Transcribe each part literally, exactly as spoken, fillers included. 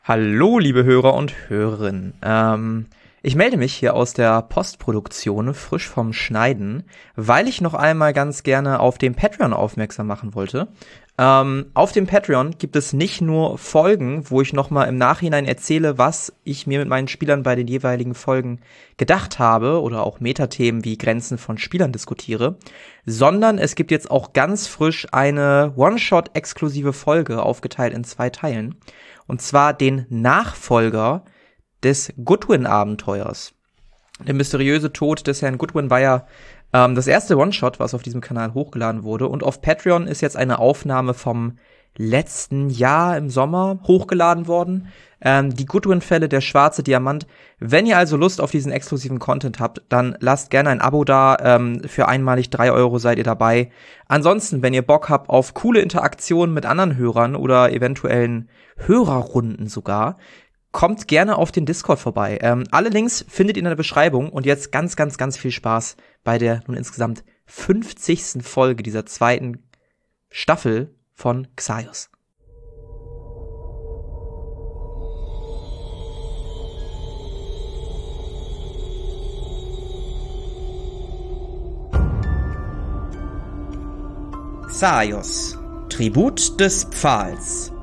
Hallo, liebe Hörer und Hörerinnen. Ähm, ich melde mich hier aus der Postproduktion, frisch vom Schneiden, weil ich noch einmal ganz gerne auf dem Patreon aufmerksam machen wollte. Ähm, auf dem Patreon gibt es nicht nur Folgen, wo ich noch mal im Nachhinein erzähle, was ich mir mit meinen Spielern bei den jeweiligen Folgen gedacht habe oder auch Metathemen wie Grenzen von Spielern diskutiere, sondern es gibt jetzt auch ganz frisch eine One-Shot-exklusive Folge, aufgeteilt in zwei Teilen. Und zwar den Nachfolger des Goodwin-Abenteuers. Der mysteriöse Tod des Herrn Goodwin war ja ähm, das erste One-Shot, was auf diesem Kanal hochgeladen wurde. Und auf Patreon ist jetzt eine Aufnahme vom letzten Jahr im Sommer hochgeladen worden. Ähm, die Goodwin-Fälle, der schwarze Diamant. Wenn ihr also Lust auf diesen exklusiven Content habt, dann lasst gerne ein Abo da. Ähm, für einmalig drei Euro seid ihr dabei. Ansonsten, wenn ihr Bock habt auf coole Interaktionen mit anderen Hörern oder eventuellen Hörerrunden sogar, kommt gerne auf den Discord vorbei. Ähm, alle Links findet ihr in der Beschreibung. Und jetzt ganz, ganz, ganz viel Spaß bei der nun insgesamt fünfzigsten Folge dieser zweiten Staffel von Xaios. Xaios, Tribut des Pfahls.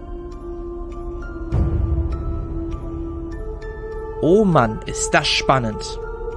Oh Mann, ist das spannend.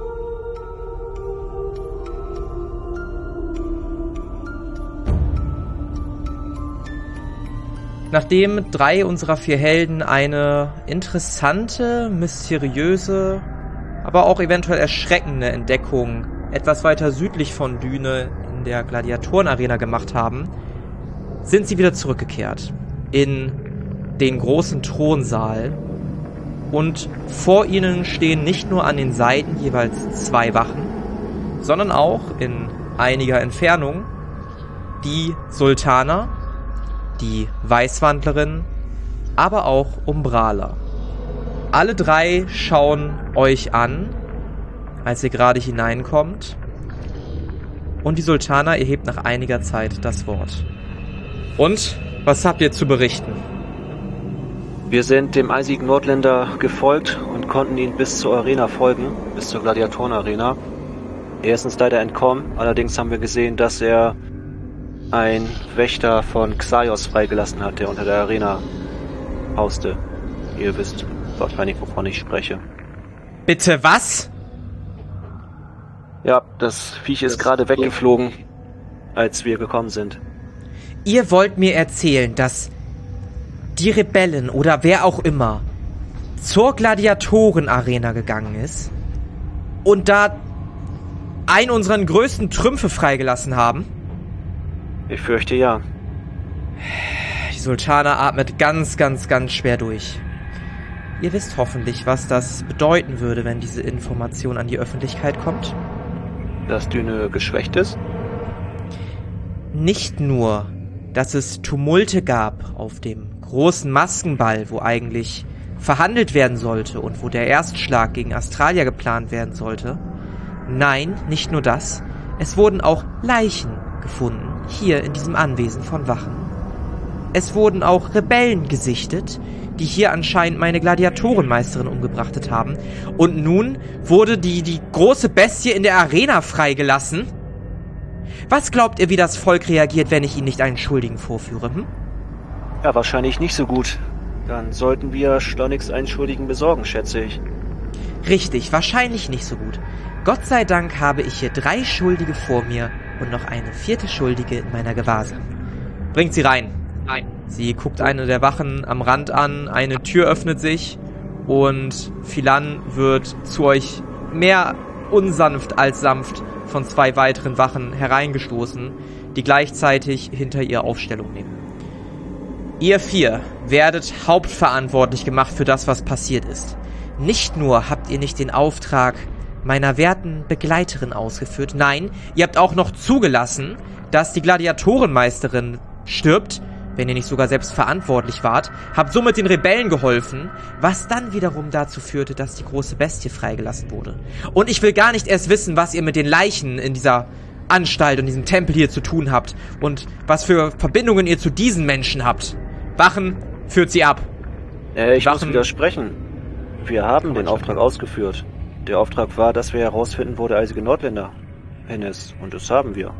Nachdem drei unserer vier Helden eine interessante, mysteriöse, aber auch eventuell erschreckende Entdeckung etwas weiter südlich von Düne in der Gladiatorenarena gemacht haben, sind sie wieder zurückgekehrt in den großen Thronsaal. Und vor ihnen stehen nicht nur an den Seiten jeweils zwei Wachen, sondern auch in einiger Entfernung die Sultaner, die Weißwandlerin, aber auch Umbraler. Alle drei schauen euch an, als ihr gerade hineinkommt. Und die Sultaner erhebt nach einiger Zeit das Wort. Und, was habt ihr zu berichten? Wir sind dem eisigen Nordländer gefolgt und konnten ihn bis zur Arena folgen, bis zur Gladiatorenarena. Er ist uns leider entkommen, allerdings haben wir gesehen, dass er ein Wächter von Xaios freigelassen hat, der unter der Arena hauste. Ihr wisst wahrscheinlich, wovon ich spreche. Bitte was? Ja, das Viech ist gerade weggeflogen, als wir gekommen sind. Ihr wollt mir erzählen, dass die Rebellen oder wer auch immer zur Gladiatorenarena gegangen ist und da einen unserer größten Trümpfe freigelassen haben? Ich fürchte ja. Die Sultana atmet ganz, ganz, ganz schwer durch. Ihr wisst hoffentlich, was das bedeuten würde, wenn diese Information an die Öffentlichkeit kommt? Dass Düne geschwächt ist? Nicht nur, dass es Tumulte gab auf dem großen Maskenball, wo eigentlich verhandelt werden sollte und wo der Erstschlag gegen Astralia geplant werden sollte. Nein, nicht nur das. Es wurden auch Leichen gefunden, hier in diesem Anwesen von Wachen. Es wurden auch Rebellen gesichtet, die hier anscheinend meine Gladiatorenmeisterin umgebrachtet haben. Und nun wurde die, die große Bestie in der Arena freigelassen. Was glaubt ihr, wie das Volk reagiert, wenn ich ihnen nicht einen Schuldigen vorführe, hm? Ja, wahrscheinlich nicht so gut. Dann sollten wir schleunigst einen Schuldigen besorgen, schätze ich. Richtig, wahrscheinlich nicht so gut. Gott sei Dank habe ich hier drei Schuldige vor mir und noch eine vierte Schuldige in meiner Gewahrsam. Bringt sie rein. Nein. Sie guckt eine der Wachen am Rand an, eine Tür öffnet sich und Philan wird zu euch mehr unsanft als sanft von zwei weiteren Wachen hereingestoßen, die gleichzeitig hinter ihr Aufstellung nehmen. Ihr vier werdet hauptverantwortlich gemacht für das, was passiert ist. Nicht nur habt ihr nicht den Auftrag meiner werten Begleiterin ausgeführt, nein, ihr habt auch noch zugelassen, dass die Gladiatorenmeisterin stirbt, wenn ihr nicht sogar selbst verantwortlich wart, habt somit den Rebellen geholfen, was dann wiederum dazu führte, dass die große Bestie freigelassen wurde. Und ich will gar nicht erst wissen, was ihr mit den Leichen in dieser Anstalt und diesem Tempel hier zu tun habt und was für Verbindungen ihr zu diesen Menschen habt. Wachen, führt sie ab. Äh, ich Wachen- muss widersprechen. Wir haben den Auftrag ausgeführt. Der Auftrag war, dass wir herausfinden, wo der eisige Nordländer hin ist. Und das haben wir.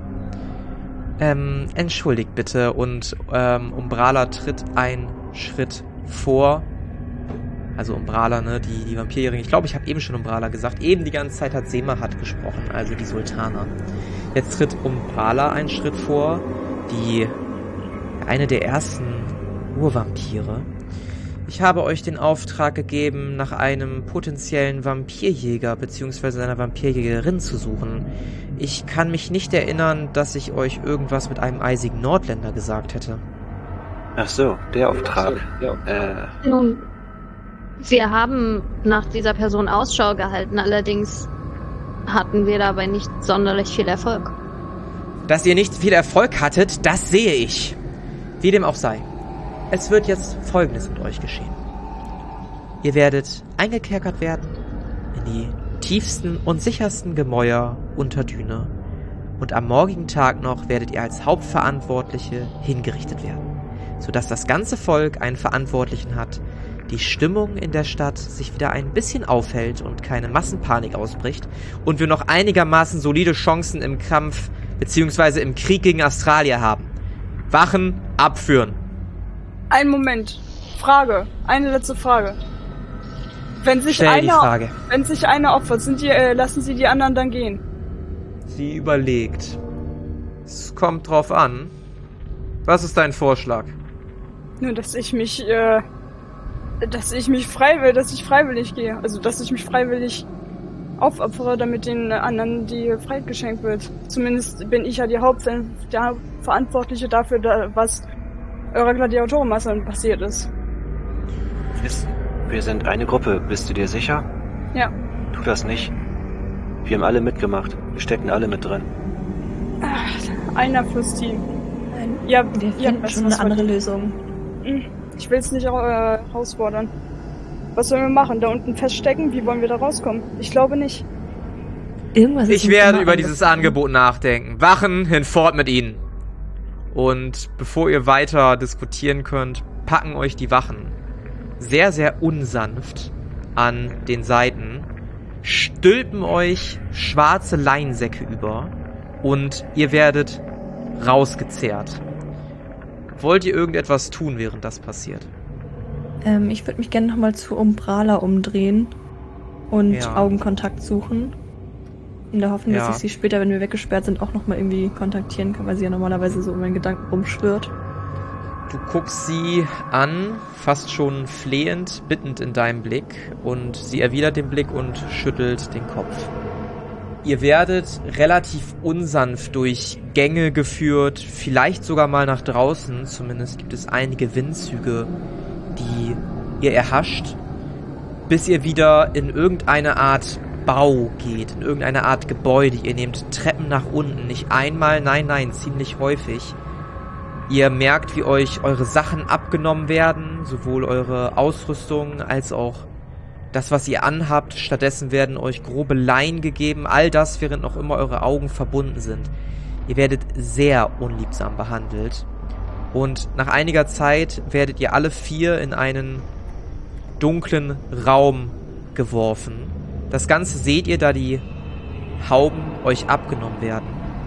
Ähm, entschuldigt bitte. Und ähm, Umbrala tritt einen Schritt vor. Also Umbrala, ne, die, die Vampirjährin. Ich glaube, ich habe eben schon Umbrala gesagt. Eben die ganze Zeit hat Semahat gesprochen, also die Sultana. Jetzt tritt Umbrala einen Schritt vor. Die, eine der ersten Urvampire. Ich habe euch den Auftrag gegeben, nach einem potenziellen Vampirjäger bzw. einer Vampirjägerin zu suchen. Ich kann mich nicht erinnern, dass ich euch irgendwas mit einem eisigen Nordländer gesagt hätte. Ach so, der Auftrag. Ja. Äh, Nun, wir haben nach dieser Person Ausschau gehalten, allerdings hatten wir dabei nicht sonderlich viel Erfolg. Dass ihr nicht viel Erfolg hattet, das sehe ich. Wie dem auch sei. Es wird jetzt Folgendes mit euch geschehen. Ihr werdet eingekerkert werden in die tiefsten und sichersten Gemäuer unter Düne. Und am morgigen Tag noch werdet ihr als Hauptverantwortliche hingerichtet werden. Sodass das ganze Volk einen Verantwortlichen hat, die Stimmung in der Stadt sich wieder ein bisschen aufhält und keine Massenpanik ausbricht und wir noch einigermaßen solide Chancen im Kampf bzw. im Krieg gegen Australier haben. Wachen abführen. Einen Moment. Frage. Eine letzte Frage. Wenn sich Stell die einer, Frage. wenn sich einer opfert, sind die, äh, lassen Sie die anderen dann gehen? Sie überlegt. Es kommt drauf an. Was ist dein Vorschlag? Nur, dass ich mich, äh, dass ich mich freiwillig, dass ich freiwillig gehe. Also, dass ich mich freiwillig aufopfere, damit den anderen die Freiheit geschenkt wird. Zumindest bin ich ja die Haupt der Verantwortliche dafür, da, was eurer Gladiatorenmasse passiert ist. wir sind eine Gruppe, bist du dir sicher? Ja. Tu das nicht. Wir haben alle mitgemacht. Wir stecken alle mit drin. Ach, einer fürs Team. Nein, Ja, wir ja, finden was- schon was eine andere wollt- Lösung. Ich will es nicht äh, herausfordern. Was sollen wir machen? Da unten feststecken? Wie wollen wir da rauskommen? Ich glaube nicht. Irgendwas ist Ich uns werde immer über dieses eingefallen. Angebot nachdenken. Wachen hinfort mit ihnen. Und bevor ihr weiter diskutieren könnt, packen euch die Wachen sehr, sehr unsanft an den Seiten, stülpen euch schwarze Leinsäcke über und ihr werdet rausgezerrt. Wollt ihr irgendetwas tun, während das passiert? Ähm, ich würde mich gerne nochmal zu Umbrala umdrehen und Ja. Augenkontakt suchen. In der Hoffnung, Ja. dass ich sie später, wenn wir weggesperrt sind, auch nochmal irgendwie kontaktieren kann, weil sie ja normalerweise so in meinen Gedanken rumschwirrt. Du guckst sie an, fast schon flehend, bittend in deinem Blick, und sie erwidert den Blick und schüttelt den Kopf. Ihr werdet relativ unsanft durch Gänge geführt, vielleicht sogar mal nach draußen, zumindest gibt es einige Windzüge, die ihr erhascht, bis ihr wieder in irgendeine Art Bau geht, in irgendeine Art Gebäude. Ihr nehmt Treppen nach unten, nicht einmal, nein, nein, ziemlich häufig. Ihr merkt, wie euch eure Sachen abgenommen werden, sowohl eure Ausrüstung als auch das, was ihr anhabt. Stattdessen werden euch grobe Leinen gegeben, all das, während noch immer eure Augen verbunden sind. Ihr werdet sehr unliebsam behandelt. Und nach einiger Zeit werdet ihr alle vier in einen dunklen Raum geworfen. Das Ganze seht ihr, da die Hauben euch abgenommen werden.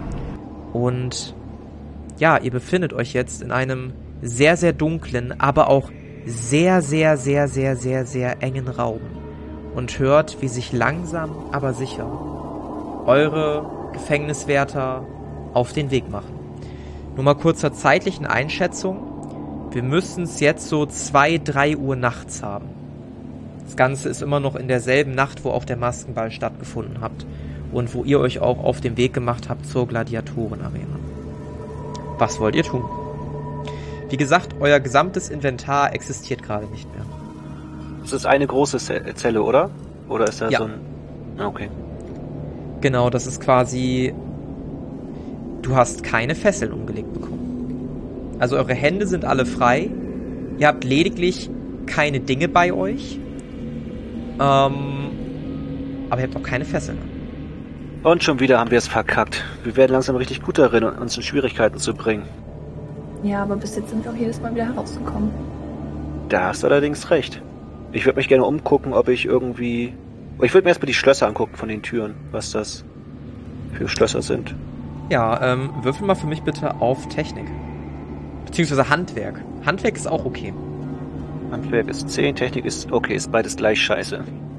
Und ja, ihr befindet euch jetzt in einem sehr, sehr dunklen, aber auch sehr, sehr, sehr, sehr, sehr, sehr engen Raum. Und hört, wie sich langsam, aber sicher eure Gefängniswärter auf den Weg machen. Nur mal kurz zur zeitlichen Einschätzung. Wir müssen es jetzt so zwei, drei Uhr nachts haben. Das Ganze ist immer noch in derselben Nacht, wo auch der Maskenball stattgefunden hat und wo ihr euch auch auf den Weg gemacht habt zur Gladiatorenarena. Was wollt ihr tun? Wie gesagt, euer gesamtes Inventar existiert gerade nicht mehr. Das ist eine große Ze- Zelle, oder? Oder ist da Ja. so ein... Ah, okay. Genau, das ist quasi... Du hast keine Fesseln umgelegt bekommen. Also eure Hände sind alle frei. Ihr habt lediglich keine Dinge bei euch. Ähm, aber ihr habt auch keine Fesseln. Und schon wieder haben wir es verkackt. Wir werden langsam richtig gut darin, uns in Schwierigkeiten zu bringen. Ja, aber bis jetzt sind wir auch jedes Mal wieder herausgekommen. Da hast du allerdings recht. Ich würde mich gerne umgucken, ob ich irgendwie... Ich würde mir erstmal die Schlösser angucken von den Türen, was das für Schlösser sind. Ja, ähm, würfel mal für mich bitte auf Technik. Beziehungsweise Handwerk. Handwerk ist auch okay. Handwerk ist zehn, Technik ist okay, ist beides gleich scheiße.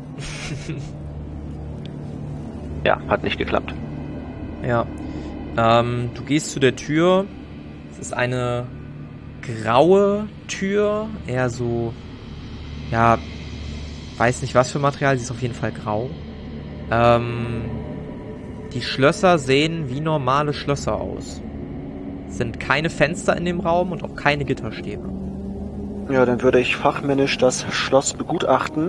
Ja, hat nicht geklappt. Ja. Ähm, du gehst zu der Tür. Es ist eine graue Tür, eher so, ja, weiß nicht was für Material, sie ist auf jeden Fall grau. Ähm, die Schlösser sehen wie normale Schlösser aus. Es sind keine Fenster in dem Raum und auch keine Gitterstäbe. Ja, dann würde ich fachmännisch das Schloss begutachten,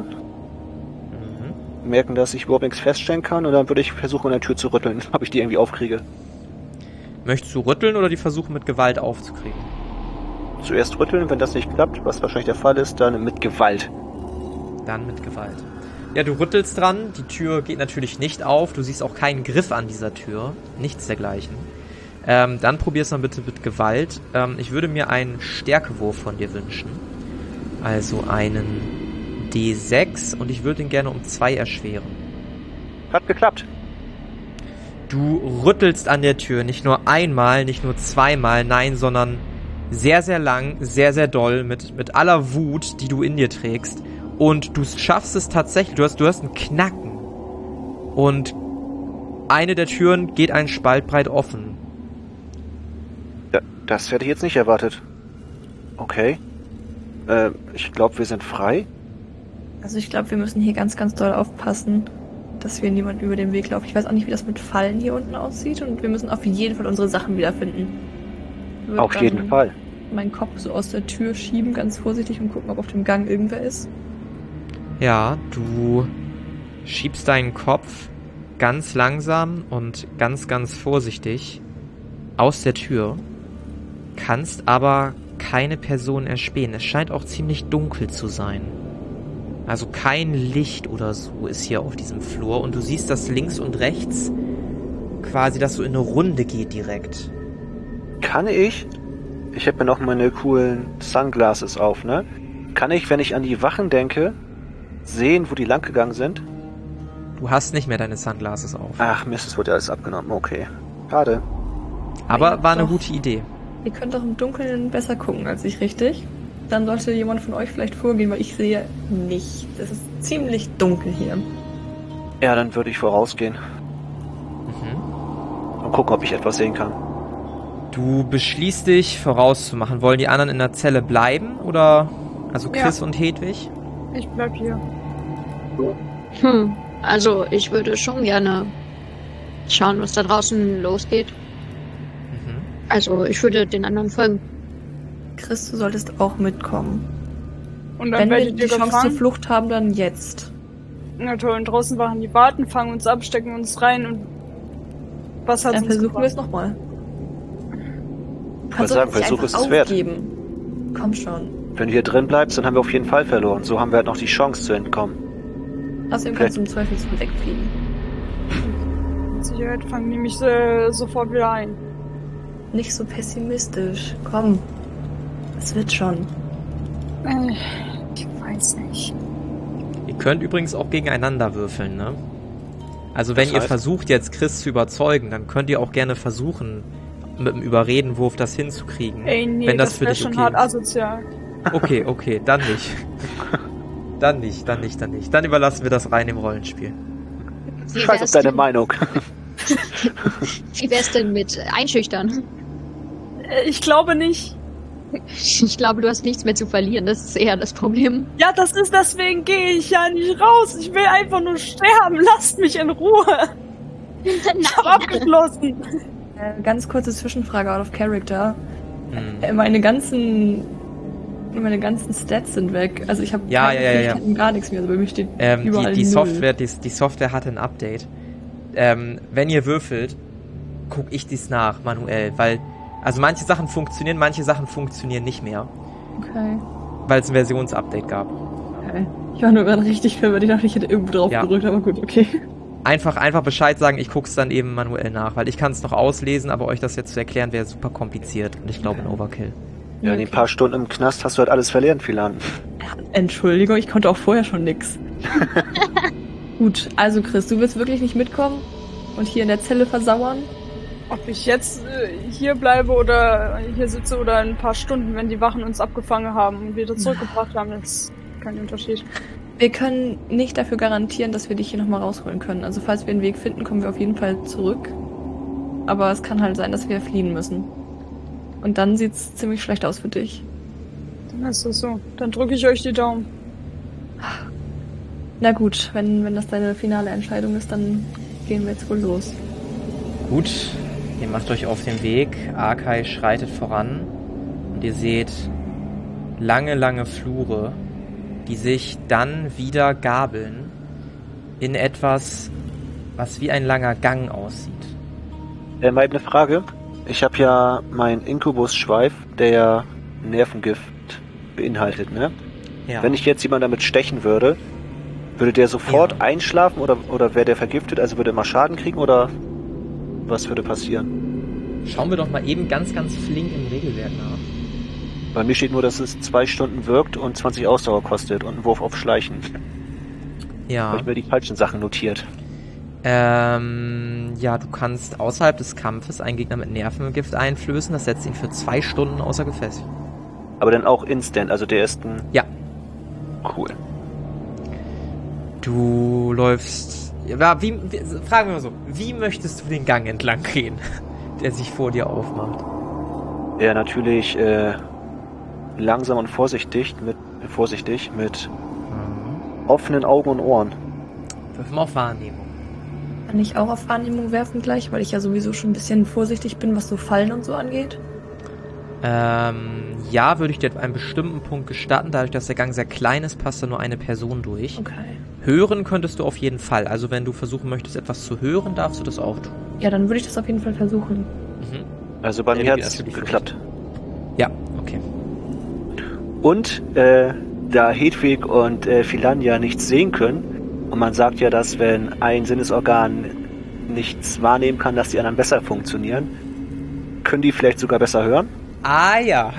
Mhm. merken, dass ich überhaupt nichts feststellen kann, und dann würde ich versuchen, an der Tür zu rütteln, ob ich die irgendwie aufkriege. Möchtest du rütteln oder die versuchen mit Gewalt aufzukriegen? Zuerst rütteln, wenn das nicht klappt, was wahrscheinlich der Fall ist, dann mit Gewalt. Dann mit Gewalt. Ja, du rüttelst dran, die Tür geht natürlich nicht auf, du siehst auch keinen Griff an dieser Tür, nichts dergleichen. Ähm, dann probier's mal bitte mit Gewalt. Ähm, ich würde mir einen Stärkewurf von dir wünschen. Also einen D sechs und ich würde ihn gerne um zwei erschweren. Hat geklappt. Du rüttelst an der Tür, nicht nur einmal, nicht nur zweimal, nein, sondern sehr, sehr lang, sehr, sehr doll, mit, mit aller Wut, die du in dir trägst. Und du schaffst es tatsächlich, du hast, du hast einen Knacken. Und eine der Türen geht einen Spalt breit offen. Da, das hätte ich jetzt nicht erwartet. Okay. Äh, ich glaube, wir sind frei. Also ich glaube, wir müssen hier ganz, ganz doll aufpassen, dass wir niemanden über den Weg laufen. Ich weiß auch nicht, wie das mit Fallen hier unten aussieht, und wir müssen auf jeden Fall unsere Sachen wiederfinden. Ich würd Auf dann jeden Fall. meinen Kopf so aus der Tür schieben, ganz vorsichtig, und gucken, ob auf dem Gang irgendwer ist. Ja, du schiebst deinen Kopf ganz langsam und ganz, ganz vorsichtig aus der Tür, kannst aber keine Person erspähen. Es scheint auch ziemlich dunkel zu sein. Also kein Licht oder so ist hier auf diesem Flur, und du siehst, dass links und rechts quasi das so in eine Runde geht direkt. Kann ich? Ich habe ja noch meine coolen Sunglasses auf, ne? Kann ich, wenn ich an die Wachen denke, sehen, wo die lang gegangen sind? Du hast nicht mehr deine Sunglasses auf. Ach Mist, es wurde alles abgenommen. Okay. Schade. Aber Ja, war eine doch. gute Idee. Ihr könnt doch im Dunkeln besser gucken als ich, richtig? Dann sollte jemand von euch vielleicht vorgehen, weil ich sehe nicht. Es ist ziemlich dunkel hier. Ja, dann würde ich vorausgehen Mhm. und gucken, ob ich etwas sehen kann. Du beschließt dich, vorauszumachen. Wollen die anderen in der Zelle bleiben? Oder, also Chris Ja. und Hedwig? Ich bleib hier. Hm, also ich würde schon gerne schauen, was da draußen losgeht. Mhm. Also ich würde den anderen folgen. Chris, du solltest auch mitkommen. Und dann Wenn wir werdet die ihr Chance zur gefangen. Flucht haben, dann jetzt. Na toll, und draußen waren die warten, fangen uns ab, stecken uns rein, und was hat Dann uns versuchen wir es gebracht? nochmal. Ich würde sagen, Versuch ist es wert. Komm schon. Wenn du hier drin bleibst, dann haben wir auf jeden Fall verloren. So haben wir halt noch die Chance zu entkommen. Außerdem Okay. kannst du im Zweifelsfall wegfliegen. Mit Sicherheit fangen die mich äh, sofort wieder ein. Nicht so pessimistisch. Komm. Es wird schon. Äh, ich weiß nicht. Ihr könnt übrigens auch gegeneinander würfeln, ne? Also wenn Das ihr heißt? versucht, jetzt Chris zu überzeugen, dann könnt ihr auch gerne versuchen, mit dem Überredenwurf das hinzukriegen. Ey, nee, wenn das, das für wäre dich schon okay hart ist. asozial. Okay, okay, dann nicht. Dann nicht, dann nicht, dann nicht. Dann überlassen wir das rein im Rollenspiel. Wie Scheiß auf wär's deine denn- Meinung. Wie wär's denn mit Einschüchtern? Äh, Ich glaube nicht. Ich glaube, du hast nichts mehr zu verlieren. Das ist eher das Problem. Ja, das ist, deswegen gehe ich ja nicht raus. Ich will einfach nur sterben. Lasst mich in Ruhe. Ich hab abgeschlossen. Äh, ganz kurze Zwischenfrage out of character. Hm. Äh, meine ganzen meine ganzen Stats sind weg. Also ich habe Ja, ja, ja, ja. gar nichts mehr. Also bei mir steht Ähm, überall die, die, null. Software, die, die Software hatte ein Update. Ähm, wenn ihr würfelt, gucke ich dies nach, manuell, weil, also manche Sachen funktionieren, manche Sachen funktionieren nicht mehr, Okay. weil es ein Versionsupdate gab. Okay. Ich war nur gerade richtig verwirrt. Ich dachte, ich hätte irgendwo drauf Ja. gedrückt, aber gut, okay. Einfach, einfach Bescheid sagen, ich guck's dann eben manuell nach, weil ich kann es noch auslesen, aber euch das jetzt zu erklären wäre super kompliziert und ich glaube ein Overkill. Ja, in den paar Stunden im Knast hast du halt alles verlernt, Philan. Entschuldigung, ich konnte auch vorher schon nix. Gut, also Chris, du willst wirklich nicht mitkommen und hier in der Zelle versauern? Ob ich jetzt äh, hier bleibe oder hier sitze oder in ein paar Stunden, wenn die Wachen uns abgefangen haben und wieder zurückgebracht haben, das ist kein Unterschied. Wir können nicht dafür garantieren, dass wir dich hier nochmal rausholen können. Also falls wir einen Weg finden, kommen wir auf jeden Fall zurück. Aber es kann halt sein, dass wir fliehen müssen. Und dann sieht's ziemlich schlecht aus für dich. Dann ist das so. Dann drücke ich euch die Daumen. Na gut, wenn, wenn das deine finale Entscheidung ist, dann gehen wir jetzt wohl los. Gut, ihr macht euch auf den Weg. Arkai schreitet voran. Und ihr seht lange, lange Flure, die sich dann wieder gabeln in etwas, was wie ein langer Gang aussieht. Äh, mal eine Frage. Ich habe ja meinen Inkubus-Schweif, der ja Nervengift beinhaltet, ne? Ja. Wenn ich jetzt jemanden damit stechen würde, würde der sofort Ja. einschlafen oder, oder wäre der vergiftet? Also würde er mal Schaden kriegen oder was würde passieren? Schauen wir doch mal eben ganz, ganz flink im Regelwerk nach. Bei mir steht nur, dass es zwei Stunden wirkt und zwanzig Ausdauer kostet und einen Wurf auf Schleichen. Ja. Habe ich mir die falschen Sachen notiert. Ähm, ja, du kannst außerhalb des Kampfes einen Gegner mit Nervengift einflößen. Das setzt ihn für zwei Stunden außer Gefecht. Aber dann auch instant, also der ist ein... Ja. Cool. Du läufst... Ja, wie, wie, fragen wir mal so, wie möchtest du den Gang entlang gehen, der sich vor dir aufmacht? Ja, natürlich äh, langsam und vorsichtig mit, äh, vorsichtig mit Mhm. offenen Augen und Ohren. Wirf mal auf Wahrnehmung. Kann ich auch auf Wahrnehmung werfen gleich, weil ich ja sowieso schon ein bisschen vorsichtig bin, was so Fallen und so angeht? Ähm, ja, würde ich dir einen bestimmten Punkt gestatten. Dadurch, dass der Gang sehr klein ist, passt da nur eine Person durch. Okay. Hören könntest du auf jeden Fall. Also wenn du versuchen möchtest, etwas zu hören, darfst du das auch tun. Ja, dann würde ich das auf jeden Fall versuchen. Mhm. Also bei Ja, mir wie hat's geht das für die geklappt. Ja, okay. Und äh, da Hedwig und äh, Philan ja nichts sehen können, und man sagt ja, dass wenn ein Sinnesorgan nichts wahrnehmen kann, dass die anderen besser funktionieren, können die vielleicht sogar besser hören? Ah ja.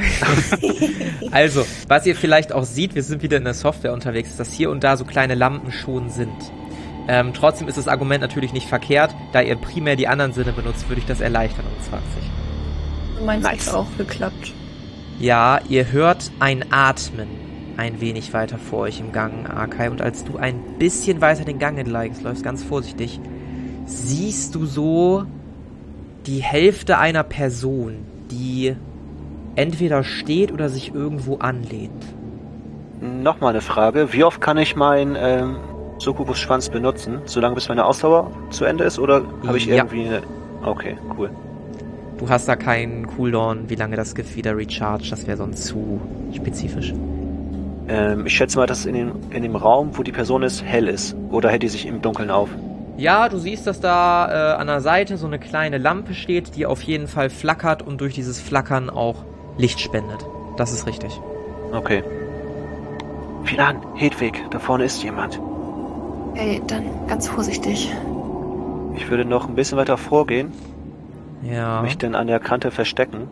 Also, was ihr vielleicht auch seht, wir sind wieder in der Software unterwegs, dass hier und da so kleine Lampen schon sind. Ähm, trotzdem ist das Argument natürlich nicht verkehrt. Da ihr primär die anderen Sinne benutzt, würde ich das erleichtern um zwanzig. Du meinst, Nice. hat auch geklappt. Ja, ihr hört ein Atmen ein wenig weiter vor euch im Gang, Arkai. Und als du ein bisschen weiter den Gang entlang läufst, ganz vorsichtig, siehst du so die Hälfte einer Person, die entweder steht oder sich irgendwo anlehnt. Nochmal eine Frage. Wie oft kann ich meinen ähm, Succubus-Schwanz benutzen? Solange bis meine Ausdauer zu Ende ist? Oder habe ich Ja. irgendwie eine... Okay, cool. Du hast da keinen Cooldown, wie lange das Gift wieder rechargt. Das wäre sonst zu spezifisch. Ähm, ich schätze mal, dass in dem, in dem Raum, wo die Person ist, hell ist. Oder hält die sich im Dunkeln auf? Ja, du siehst, dass da äh, an der Seite so eine kleine Lampe steht, die auf jeden Fall flackert und durch dieses Flackern auch Licht spendet. Das ist richtig. Okay. Philan, Hedwig, da vorne ist jemand. Okay, dann ganz vorsichtig. Ich würde noch ein bisschen weiter vorgehen, Ja. mich dann an der Kante verstecken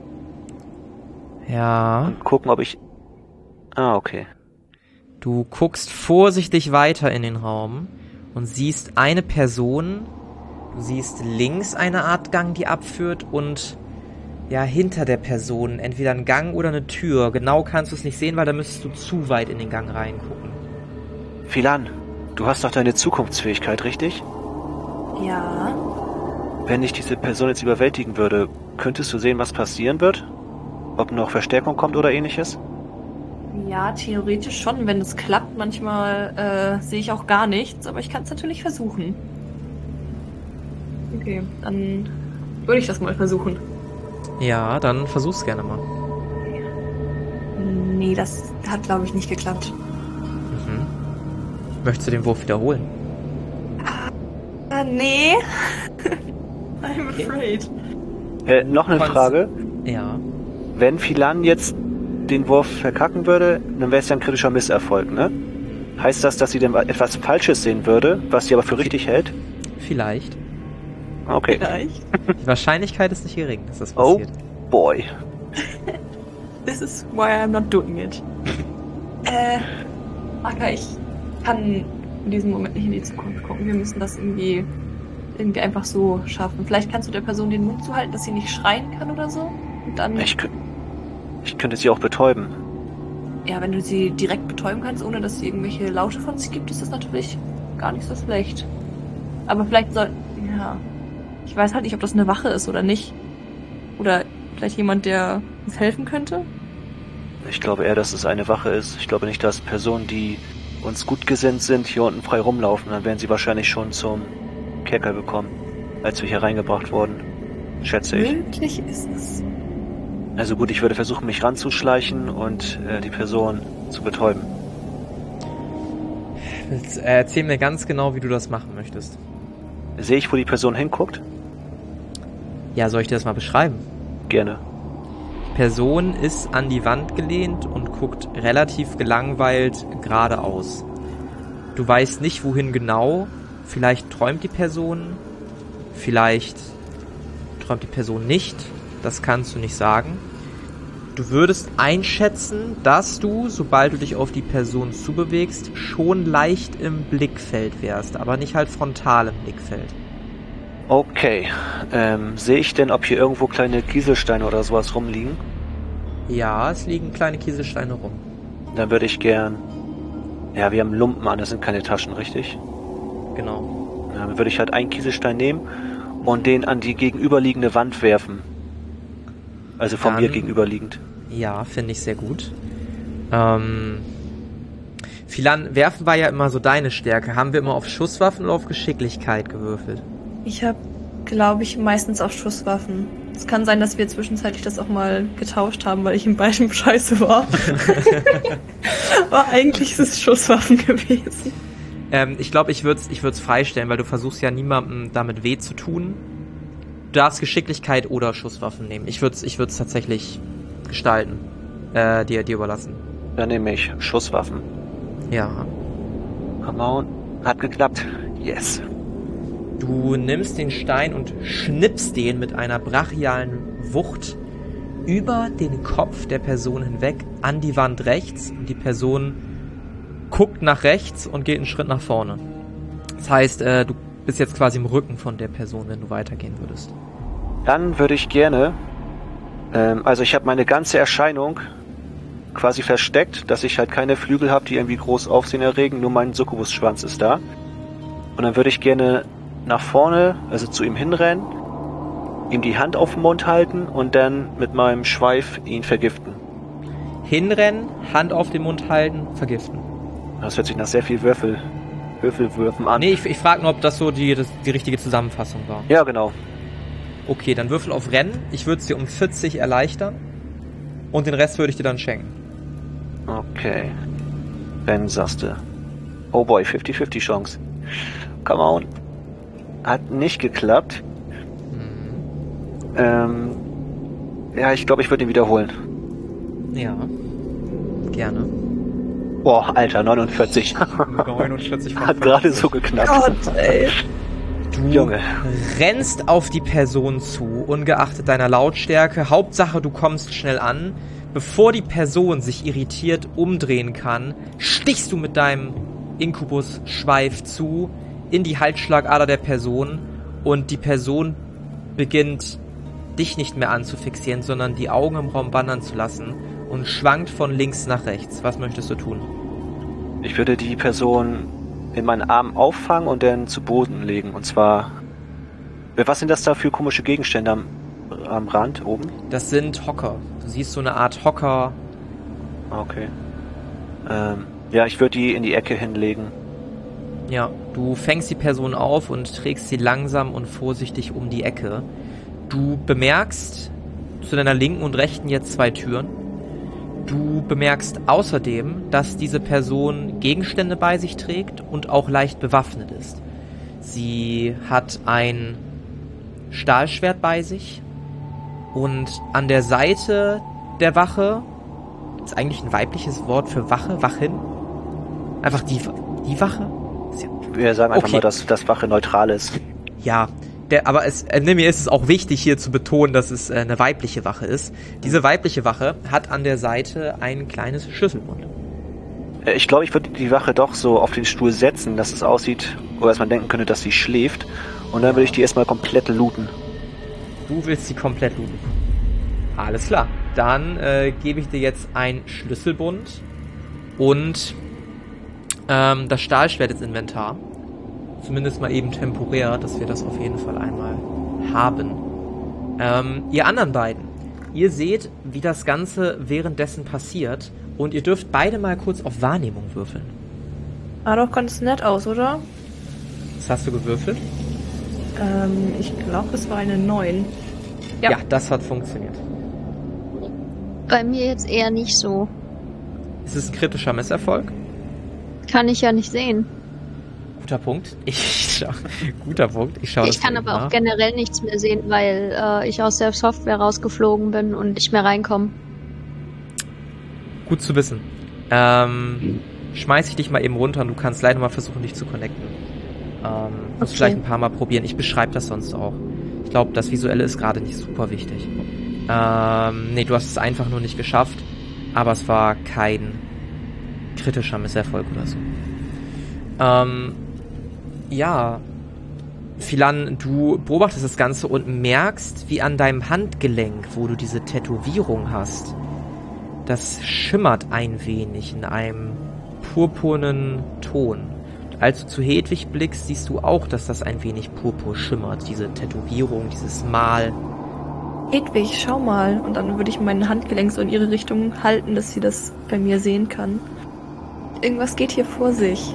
Ja. und gucken, ob ich... Ah, okay. Du guckst vorsichtig weiter in den Raum und siehst eine Person. Du siehst links eine Art Gang, die abführt und ja, hinter der Person entweder ein Gang oder eine Tür. Genau kannst du es nicht sehen, weil da müsstest du zu weit in den Gang reingucken. Philan, du hast doch deine Zukunftsfähigkeit, richtig? Ja. Wenn ich diese Person jetzt überwältigen würde, könntest du sehen, was passieren wird? Ob noch Verstärkung kommt oder ähnliches? Ja, theoretisch schon, wenn es klappt. Manchmal äh, sehe ich auch gar nichts, aber ich kann es natürlich versuchen. Okay, dann würde ich das mal versuchen. Ja, dann versuch's gerne mal. Nee, das hat, glaube ich, nicht geklappt. Mhm. Möchtest du den Wurf wiederholen? Ah, nee. I'm afraid. Äh, noch eine Kannst- Frage. Ja. Wenn Philan jetzt den Wurf verkacken würde, dann wäre es ja ein kritischer Misserfolg, ne? Heißt das, dass sie denn etwas Falsches sehen würde, was sie aber für richtig hält? Vielleicht. Okay. Vielleicht. Die Wahrscheinlichkeit ist nicht gering, dass das Oh passiert. boy. This is why I'm not doing it. Äh, Aka, ich kann in diesem Moment nicht in die Zukunft gucken. Wir müssen das irgendwie, irgendwie einfach so schaffen. Vielleicht kannst du der Person den Mund zuhalten, dass sie nicht schreien kann oder so. Und dann. Ich, ich könnte sie auch betäuben. Ja, wenn du sie direkt betäuben kannst, ohne dass sie irgendwelche Laute von sich gibt, ist das natürlich gar nicht so schlecht. Aber vielleicht soll... Ja... Ich weiß halt nicht, ob das eine Wache ist oder nicht. Oder vielleicht jemand, der uns helfen könnte. Ich glaube eher, dass es eine Wache ist. Ich glaube nicht, dass Personen, die uns gut gesinnt sind, hier unten frei rumlaufen. Dann wären sie wahrscheinlich schon zum Kerker gekommen, als wir hier reingebracht wurden. Schätze ich. Möglich ist es. Also gut, ich würde versuchen, mich ranzuschleichen und äh, die Person zu betäuben. Jetzt, äh, erzähl mir ganz genau, wie du das machen möchtest. Sehe ich, wo die Person hinguckt? Ja, soll ich dir das mal beschreiben? Gerne. Die Person ist an die Wand gelehnt und guckt relativ gelangweilt geradeaus. Du weißt nicht, wohin genau. Vielleicht träumt die Person. Vielleicht träumt die Person nicht. Das kannst du nicht sagen. Du würdest einschätzen, dass du, sobald du dich auf die Person zubewegst, schon leicht im Blickfeld wärst, aber nicht halt frontal im Blickfeld. Okay. Ähm, sehe ich denn, ob hier irgendwo kleine Kieselsteine oder sowas rumliegen? Ja, es liegen kleine Kieselsteine rum. Dann würde ich gern... Ja, wir haben Lumpen an, das sind keine Taschen, richtig? Genau. Dann würde ich halt einen Kieselstein nehmen und den an die gegenüberliegende Wand werfen. Also von Dann, mir gegenüberliegend. Ja, finde ich sehr gut. Ähm, Philan, werfen war ja immer so deine Stärke. Haben wir immer auf Schusswaffen oder auf Geschicklichkeit gewürfelt? Ich habe, glaube ich, meistens auf Schusswaffen. Es kann sein, dass wir zwischenzeitlich das auch mal getauscht haben, weil ich in beidem scheiße war. Aber eigentlich ist es Schusswaffen gewesen. Ähm, ich glaube, ich würde es ich würd's freistellen, weil du versuchst ja niemandem damit weh zu tun. Du darfst Geschicklichkeit oder Schusswaffen nehmen. Ich würde es ich würd's tatsächlich gestalten. Äh, dir, dir überlassen. Dann nehme ich Schusswaffen. Ja. Come on. Hat geklappt. Yes. Du nimmst den Stein und schnippst den mit einer brachialen Wucht über den Kopf der Person hinweg an die Wand rechts. Und die Person guckt nach rechts und geht einen Schritt nach vorne. Das heißt, äh, du bist jetzt quasi im Rücken von der Person, wenn du weitergehen würdest. Dann würde ich gerne... Ähm, also ich habe meine ganze Erscheinung quasi versteckt, dass ich halt keine Flügel habe, die irgendwie groß Aufsehen erregen. Nur mein Succubus-Schwanz ist da. Und dann würde ich gerne nach vorne, also zu ihm hinrennen, ihm die Hand auf den Mund halten und dann mit meinem Schweif ihn vergiften. Hinrennen, Hand auf den Mund halten, vergiften. Das hört sich nach sehr viel Würfel, Würfelwürfen an. Nee, ich, ich frage nur, ob das so die, das, die richtige Zusammenfassung war. Ja, genau. Okay, dann würfel auf Rennen. Ich würde es dir um vierzig erleichtern. Und den Rest würde ich dir dann schenken. Okay. Rennen, sagst du. Oh boy, fifty fifty Chance. Come on. Hat nicht geklappt. Mhm. Ähm, ja, ich glaube, ich würde ihn wiederholen. Ja. Gerne. Boah, Alter, neunundvierzig. neunundvierzig von Hat gerade so geknappt. Gott, ey. Du Junge. rennst auf die Person zu, ungeachtet deiner Lautstärke. Hauptsache, du kommst schnell an. Bevor die Person sich irritiert umdrehen kann, stichst du mit deinem Inkubus-Schweif zu in die Halsschlagader der Person und die Person beginnt, dich nicht mehr anzufixieren, sondern die Augen im Raum wandern zu lassen und schwankt von links nach rechts. Was möchtest du tun? Ich würde die Person in meinen Arm auffangen und dann zu Boden legen. Und zwar... Was sind das da für komische Gegenstände am, am Rand oben? Das sind Hocker. Du siehst so eine Art Hocker. Okay. Ähm, ja, ich würde die in die Ecke hinlegen. Ja, du fängst die Person auf und trägst sie langsam und vorsichtig um die Ecke. Du bemerkst zu deiner linken und rechten jetzt zwei Türen. Du bemerkst außerdem, dass diese Person Gegenstände bei sich trägt und auch leicht bewaffnet ist. Sie hat ein Stahlschwert bei sich und an der Seite der Wache, ist eigentlich ein weibliches Wort für Wache, Wachin? Einfach die, die Wache? Wir sagen einfach Okay. mal, dass das Wache neutral ist. Ja, der, aber es, äh, mir ist es auch wichtig hier zu betonen, dass es äh, eine weibliche Wache ist. Diese weibliche Wache hat an der Seite ein kleines Schlüsselbund. Äh, Ich glaube, ich würde die Wache doch so auf den Stuhl setzen, dass es aussieht, oder dass man denken könnte, dass sie schläft. Und dann würde ich die erstmal komplett looten. Du willst sie komplett looten. Alles klar. Dann äh, gebe ich dir jetzt ein Schlüsselbund und ähm, das Stahlschwert ins Inventar. Zumindest mal eben temporär, dass wir das auf jeden Fall einmal haben. Ähm, ihr anderen beiden, ihr seht, wie das Ganze währenddessen passiert und ihr dürft beide mal kurz auf Wahrnehmung würfeln. Ah, doch ganz nett aus, oder? Was hast du gewürfelt? Ähm, ich glaube, es war eine neun. Ja. Ja. ja, das hat funktioniert. Bei mir jetzt eher nicht so. Ist es ein kritischer Misserfolg? Kann ich ja nicht sehen. Guter Punkt. Ich schau, guter Punkt. Ich schaue Ich kann aber auch generell nichts mehr sehen, weil äh, ich aus der Software rausgeflogen bin und nicht mehr reinkomme. Gut zu wissen. Ähm, schmeiß ich dich mal eben runter und du kannst leider mal versuchen, dich zu connecten. Ähm, musst Okay. vielleicht ein paar Mal probieren. Ich beschreibe das sonst auch. Ich glaube, das Visuelle ist gerade nicht super wichtig. Ähm, nee, du hast es einfach nur nicht geschafft, aber es war kein kritischer Misserfolg oder so. Ähm, ja, Philan, du beobachtest das Ganze und merkst, wie an deinem Handgelenk, wo du diese Tätowierung hast, das schimmert ein wenig in einem purpurnen Ton. Als du zu Hedwig blickst, siehst du auch, dass das ein wenig purpur schimmert, diese Tätowierung, dieses Mal. Hedwig, schau mal. Und dann würde ich mein Handgelenk so in ihre Richtung halten, dass sie das bei mir sehen kann. Irgendwas geht hier vor sich.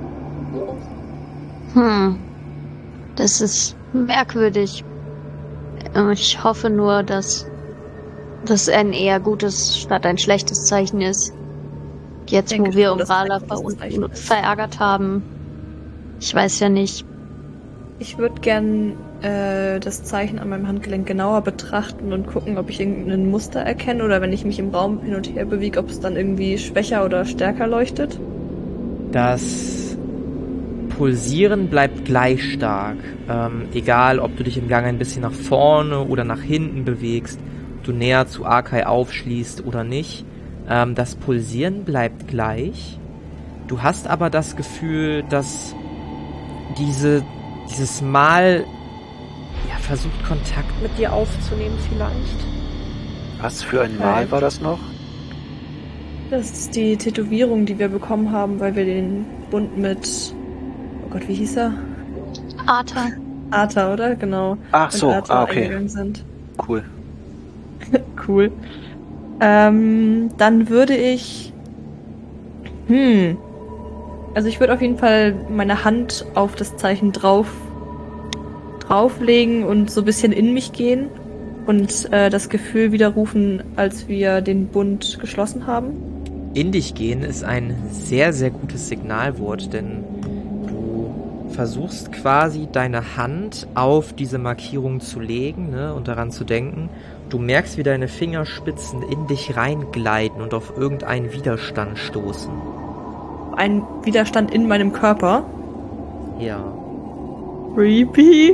Hm. Das ist merkwürdig. Ähm, Ich hoffe nur, dass das ein eher gutes statt ein schlechtes Zeichen ist. Jetzt, Ich denke wo wir schon, dass es ein Umbrala gutes ver Zeichen ist. verärgert haben. Ich weiß ja nicht. Ich würde gern äh, das Zeichen an meinem Handgelenk genauer betrachten und gucken, ob ich irgendein Muster erkenne oder wenn ich mich im Raum hin und her bewege, ob es dann irgendwie schwächer oder stärker leuchtet. Das Pulsieren bleibt gleich stark. Ähm, egal, ob du dich im Gang ein bisschen nach vorne oder nach hinten bewegst, ob du näher zu Arkai aufschließt oder nicht. Ähm, das Pulsieren bleibt gleich. Du hast aber das Gefühl, dass diese, dieses Mal ja, versucht, Kontakt mit dir aufzunehmen vielleicht. Was für ein Mal war das noch? Das ist die Tätowierung, die wir bekommen haben, weil wir den Bund mit... Oh Gott, wie hieß er? Arthur. Arthur, oder? Genau. Ach so, Mit Arthur ah, okay. eingegangen sind. Cool. Cool. Ähm, dann würde ich... Hm. Also ich würde auf jeden Fall meine Hand auf das Zeichen drauf drauflegen und so ein bisschen in mich gehen und äh, das Gefühl widerrufen, als wir den Bund geschlossen haben. In dich gehen ist ein sehr, sehr gutes Signalwort, denn du versuchst quasi deine Hand auf diese Markierung zu legen, ne, und daran zu denken. Du merkst, wie deine Fingerspitzen in dich reingleiten und auf irgendeinen Widerstand stoßen. Ein Widerstand in meinem Körper. Ja. Creepy.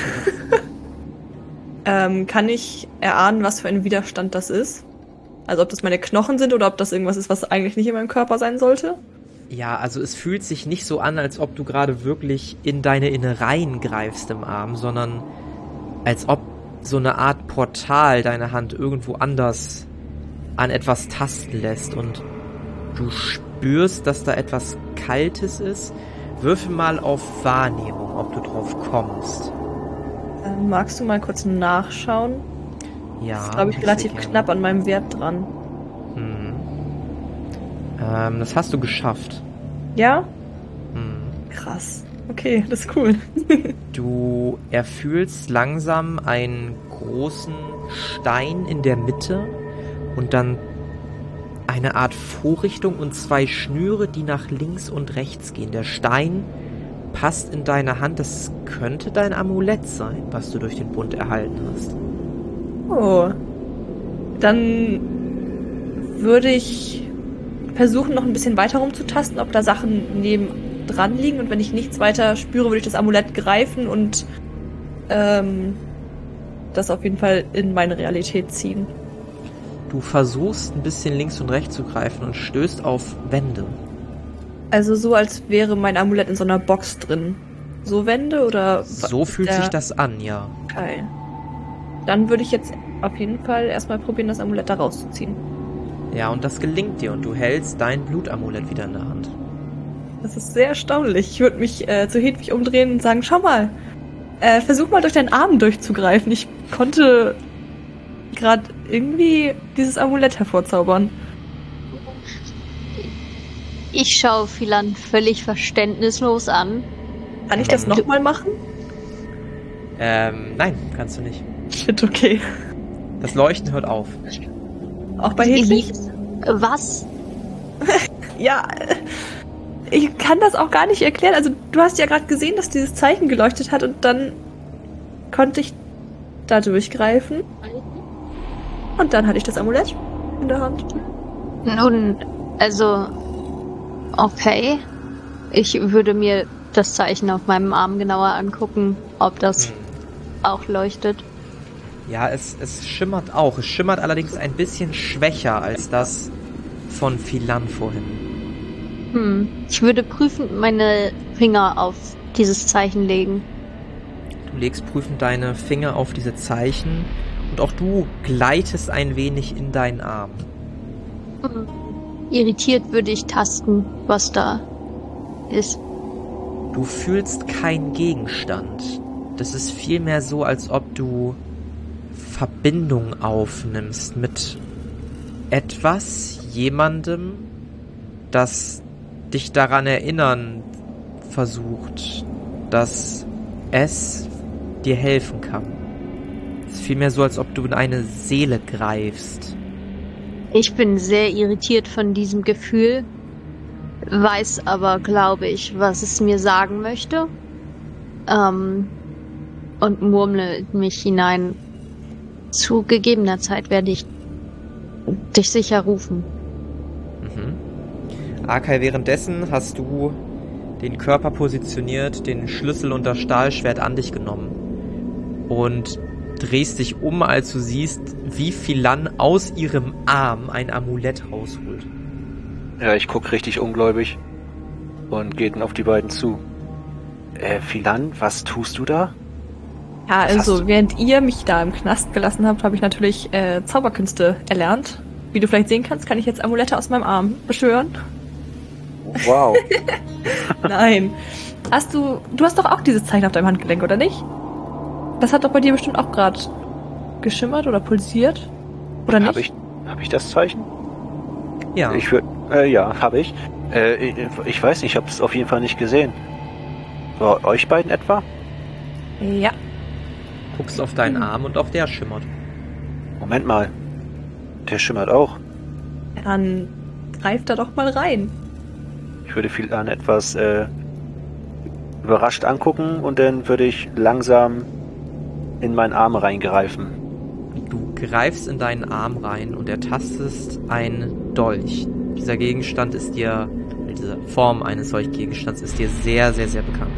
ähm, kann ich erahnen, was für ein Widerstand das ist? Also ob das meine Knochen sind oder ob das irgendwas ist, was eigentlich nicht in meinem Körper sein sollte? Ja, also es fühlt sich nicht so an, als ob du gerade wirklich in deine Innereien greifst im Arm, sondern als ob so eine Art Portal deine Hand irgendwo anders an etwas tasten lässt und du spürst, dass da etwas Kaltes ist. Würfel mal auf Wahrnehmung, ob du drauf kommst. Ähm, magst du mal kurz nachschauen? Ja. Das ist, glaube ich, relativ sehr gerne. knapp an meinem Wert dran. Hm. Ähm, das hast du geschafft. Ja? Hm. Krass. Okay, das ist cool. Du erfühlst langsam einen großen Stein in der Mitte und dann eine Art Vorrichtung und zwei Schnüre, die nach links und rechts gehen. Der Stein passt in deine Hand. Das könnte dein Amulett sein, was du durch den Bund erhalten hast. Oh. Dann würde ich versuchen, noch ein bisschen weiter rumzutasten, ob da Sachen neben dran liegen. Und wenn ich nichts weiter spüre, würde ich das Amulett greifen und ähm, das auf jeden Fall in meine Realität ziehen. Du versuchst ein bisschen links und rechts zu greifen und stößt auf Wände. Also so, als wäre mein Amulett in so einer Box drin. So Wände oder... So fühlt der... sich das an, ja. Okay. Dann würde ich jetzt auf jeden Fall erstmal probieren, das Amulett da rauszuziehen. Ja, und das gelingt dir und du hältst dein Blutamulett wieder in der Hand. Das ist sehr erstaunlich. Ich würde mich äh, zu Hedwig umdrehen und sagen, schau mal, äh, versuch mal durch deinen Arm durchzugreifen. Ich konnte gerade irgendwie dieses Amulett hervorzaubern. Ich schaue Philan völlig verständnislos an. Kann ich das nochmal machen? Ähm, nein, kannst du nicht. Shit, okay. Das Leuchten hört auf. Auch bei Hedwig? Was? Ja, ich kann das auch gar nicht erklären. Also du hast ja gerade gesehen, dass dieses Zeichen geleuchtet hat und dann konnte ich da durchgreifen. Und dann hatte ich das Amulett in der Hand. Nun, also, okay. Ich würde mir das Zeichen auf meinem Arm genauer angucken, ob das hm. auch leuchtet. Ja, es, es schimmert auch. Es schimmert allerdings ein bisschen schwächer als das von Philan vorhin. Hm. Ich würde prüfend meine Finger auf dieses Zeichen legen. Du legst prüfend deine Finger auf diese Zeichen und auch du gleitest ein wenig in deinen Arm. Hm. Irritiert würde ich tasten, was da ist. Du fühlst keinen Gegenstand. Das ist vielmehr so, als ob du Verbindung aufnimmst mit etwas, jemandem, das dich daran erinnern versucht, dass es dir helfen kann. Es ist vielmehr so, als ob du in eine Seele greifst. Ich bin sehr irritiert von diesem Gefühl, weiß aber, glaube ich, was es mir sagen möchte, ähm, und murmle in mich hinein. Zu gegebener Zeit werde ich dich sicher rufen. Mhm. Arkai, währenddessen hast du den Körper positioniert, den Schlüssel und das Stahlschwert an dich genommen und drehst dich um, als du siehst, wie Philan aus ihrem Arm ein Amulett rausholt. Ja, ich guck richtig ungläubig und geht dann auf die beiden zu. Äh, Philan, was tust du da? Ja, was also während ihr mich da im Knast gelassen habt, habe ich natürlich äh, Zauberkünste erlernt. Wie du vielleicht sehen kannst, kann ich jetzt Amulette aus meinem Arm beschwören. Wow. Nein. Hast du, du hast doch auch dieses Zeichen auf deinem Handgelenk, oder nicht? Das hat doch bei dir bestimmt auch gerade geschimmert oder pulsiert, oder nicht? Habe ich, hab ich das Zeichen? Ja. Ich würde, äh, ja, habe ich. Äh, ich. Ich weiß nicht, ich habe es auf jeden Fall nicht gesehen. Bei euch beiden etwa? Ja. Guckst auf deinen Arm und auch der schimmert. Moment mal. Der schimmert auch. Dann greift da doch mal rein. Ich würde Philan etwas äh, überrascht angucken und dann würde ich langsam in meinen Arm reingreifen. Du greifst in deinen Arm rein und ertastest einen Dolch. Dieser Gegenstand ist dir, diese Form eines solchen Gegenstands ist dir sehr, sehr, sehr bekannt.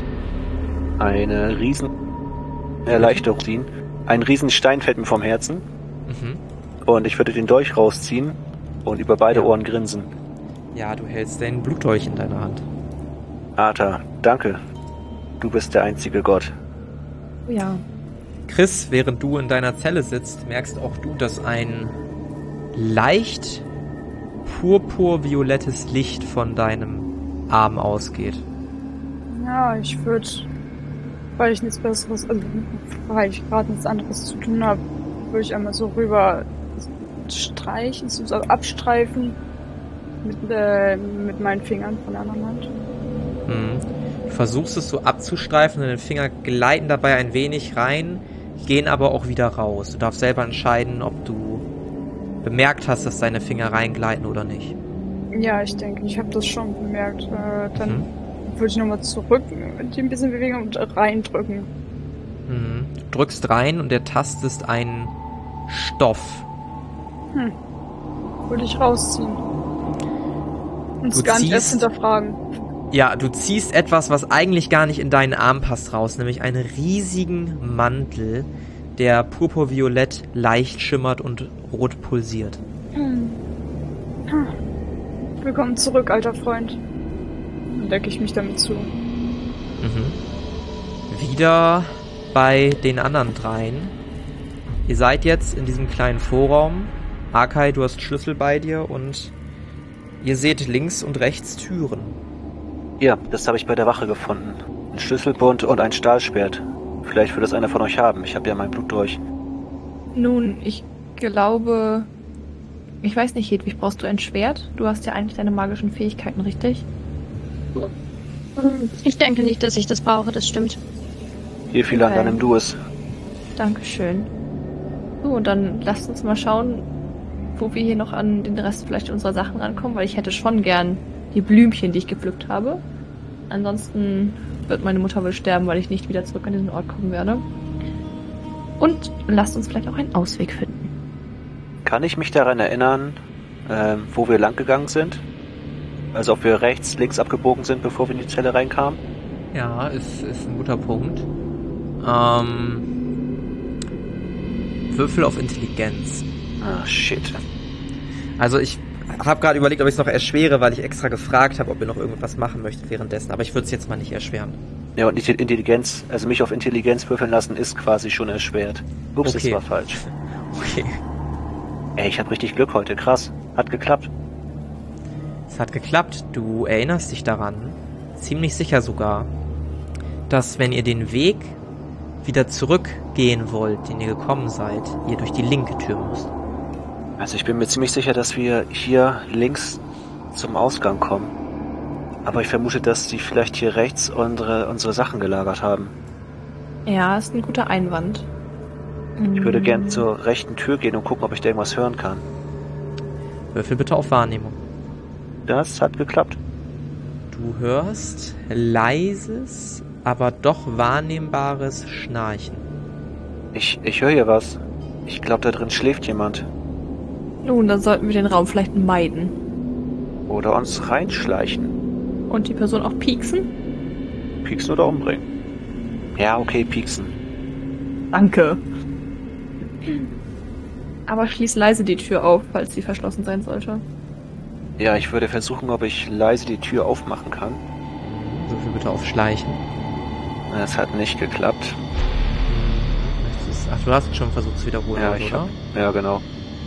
Eine riesen Erleichterung ziehen. Ein riesen Stein fällt mir vom Herzen. Mhm. Und ich würde den Dolch rausziehen und über beide Ja. Ohren grinsen. Ja, du hältst deinen Blutdolch in deiner Hand. Arthur, danke. Du bist der einzige Gott. Ja. Chris, während du in deiner Zelle sitzt, merkst auch du, dass ein leicht purpurviolettes Licht von deinem Arm ausgeht. Ja, ich würde, weil ich nichts Besseres, also, weil ich gerade nichts anderes zu tun habe, würde ich einmal so rüber streichen, so abstreifen mit, äh, mit meinen Fingern von der anderen Hand. Mhm. Du versuchst es so abzustreifen und deine Finger gleiten dabei ein wenig rein, gehen aber auch wieder raus. Du darfst selber entscheiden, ob du bemerkt hast, dass deine Finger reingleiten oder nicht. Ja, ich denke, ich habe das schon bemerkt. Äh, dann Mhm. würde ich nochmal zurück mit ein bisschen Bewegung und reindrücken. Mhm. Du drückst rein und ertastest einen Stoff. Hm. Würde ich rausziehen. Und es Du gar nicht erst ziehst- hinterfragen. Ja, du ziehst etwas, was eigentlich gar nicht in deinen Arm passt, raus, nämlich einen riesigen Mantel, der purpurviolett leicht schimmert und rot pulsiert. Hm. Hm. Willkommen zurück, alter Freund. Dann decke ich mich damit zu. Mhm. Wieder bei den anderen dreien. Ihr seid jetzt in diesem kleinen Vorraum. Akai, du hast Schlüssel bei dir und ihr seht links und rechts Türen. Ja, das habe ich bei der Wache gefunden. Ein Schlüsselbund und ein Stahlschwert. Vielleicht will das einer von euch haben. Ich habe ja mein Blut durch. Nun, ich glaube... Ich weiß nicht, Hedwig, brauchst du ein Schwert? Du hast ja eigentlich deine magischen Fähigkeiten, richtig? Ich denke nicht, dass ich das brauche, das stimmt. Hier, Philan, Okay. dann nimm du es. Dankeschön. So, und dann lasst uns mal schauen, wo wir hier noch an den Rest vielleicht unserer Sachen rankommen, weil ich hätte schon gern die Blümchen, die ich gepflückt habe. Ansonsten wird meine Mutter wohl sterben, weil ich nicht wieder zurück an diesen Ort kommen werde. Und lasst uns vielleicht auch einen Ausweg finden. Kann ich mich daran erinnern, ähm, wo wir lang gegangen sind? Also ob wir rechts, links abgebogen sind, bevor wir in die Zelle reinkamen? Ja, ist, ist ein guter Punkt. Ähm, Würfel auf Intelligenz. Ah, shit. Also ich habe gerade überlegt, ob ich es noch erschwere, weil ich extra gefragt habe, ob ihr noch irgendwas machen möchtet währenddessen. Aber ich würde es jetzt mal nicht erschweren. Ja, und nicht Intelligenz, also mich auf Intelligenz würfeln lassen, ist quasi schon erschwert. Ups, Okay. das war falsch. Okay. Ey, ich habe richtig Glück heute, krass. Hat geklappt. Es hat geklappt. Du erinnerst dich daran, ziemlich sicher sogar, dass wenn ihr den Weg wieder zurückgehen wollt, den ihr gekommen seid, ihr durch die linke Tür müsst. Also ich bin mir ziemlich sicher, dass wir hier links zum Ausgang kommen. Aber ich vermute, dass die vielleicht hier rechts unsere, unsere Sachen gelagert haben. Ja, ist ein guter Einwand. Ich würde Mm, gern zur rechten Tür gehen und gucken, ob ich da irgendwas hören kann. Würfel bitte auf Wahrnehmung. Das hat geklappt. Du hörst leises, aber doch wahrnehmbares Schnarchen. Ich, ich höre hier was. Ich glaube, da drin schläft jemand. Nun, dann sollten wir den Raum vielleicht meiden. Oder uns reinschleichen. Und die Person auch pieksen? Pieksen oder umbringen. Ja, okay, pieksen. Danke. Aber schließ leise die Tür auf, falls sie verschlossen sein sollte. Ja, ich würde versuchen, ob ich leise die Tür aufmachen kann. Würfel bitte auf Schleichen. Das hat nicht geklappt. Möchtest- Ach, du hast schon versucht zu wiederholen, Ja, oder? ich hab, ja, genau.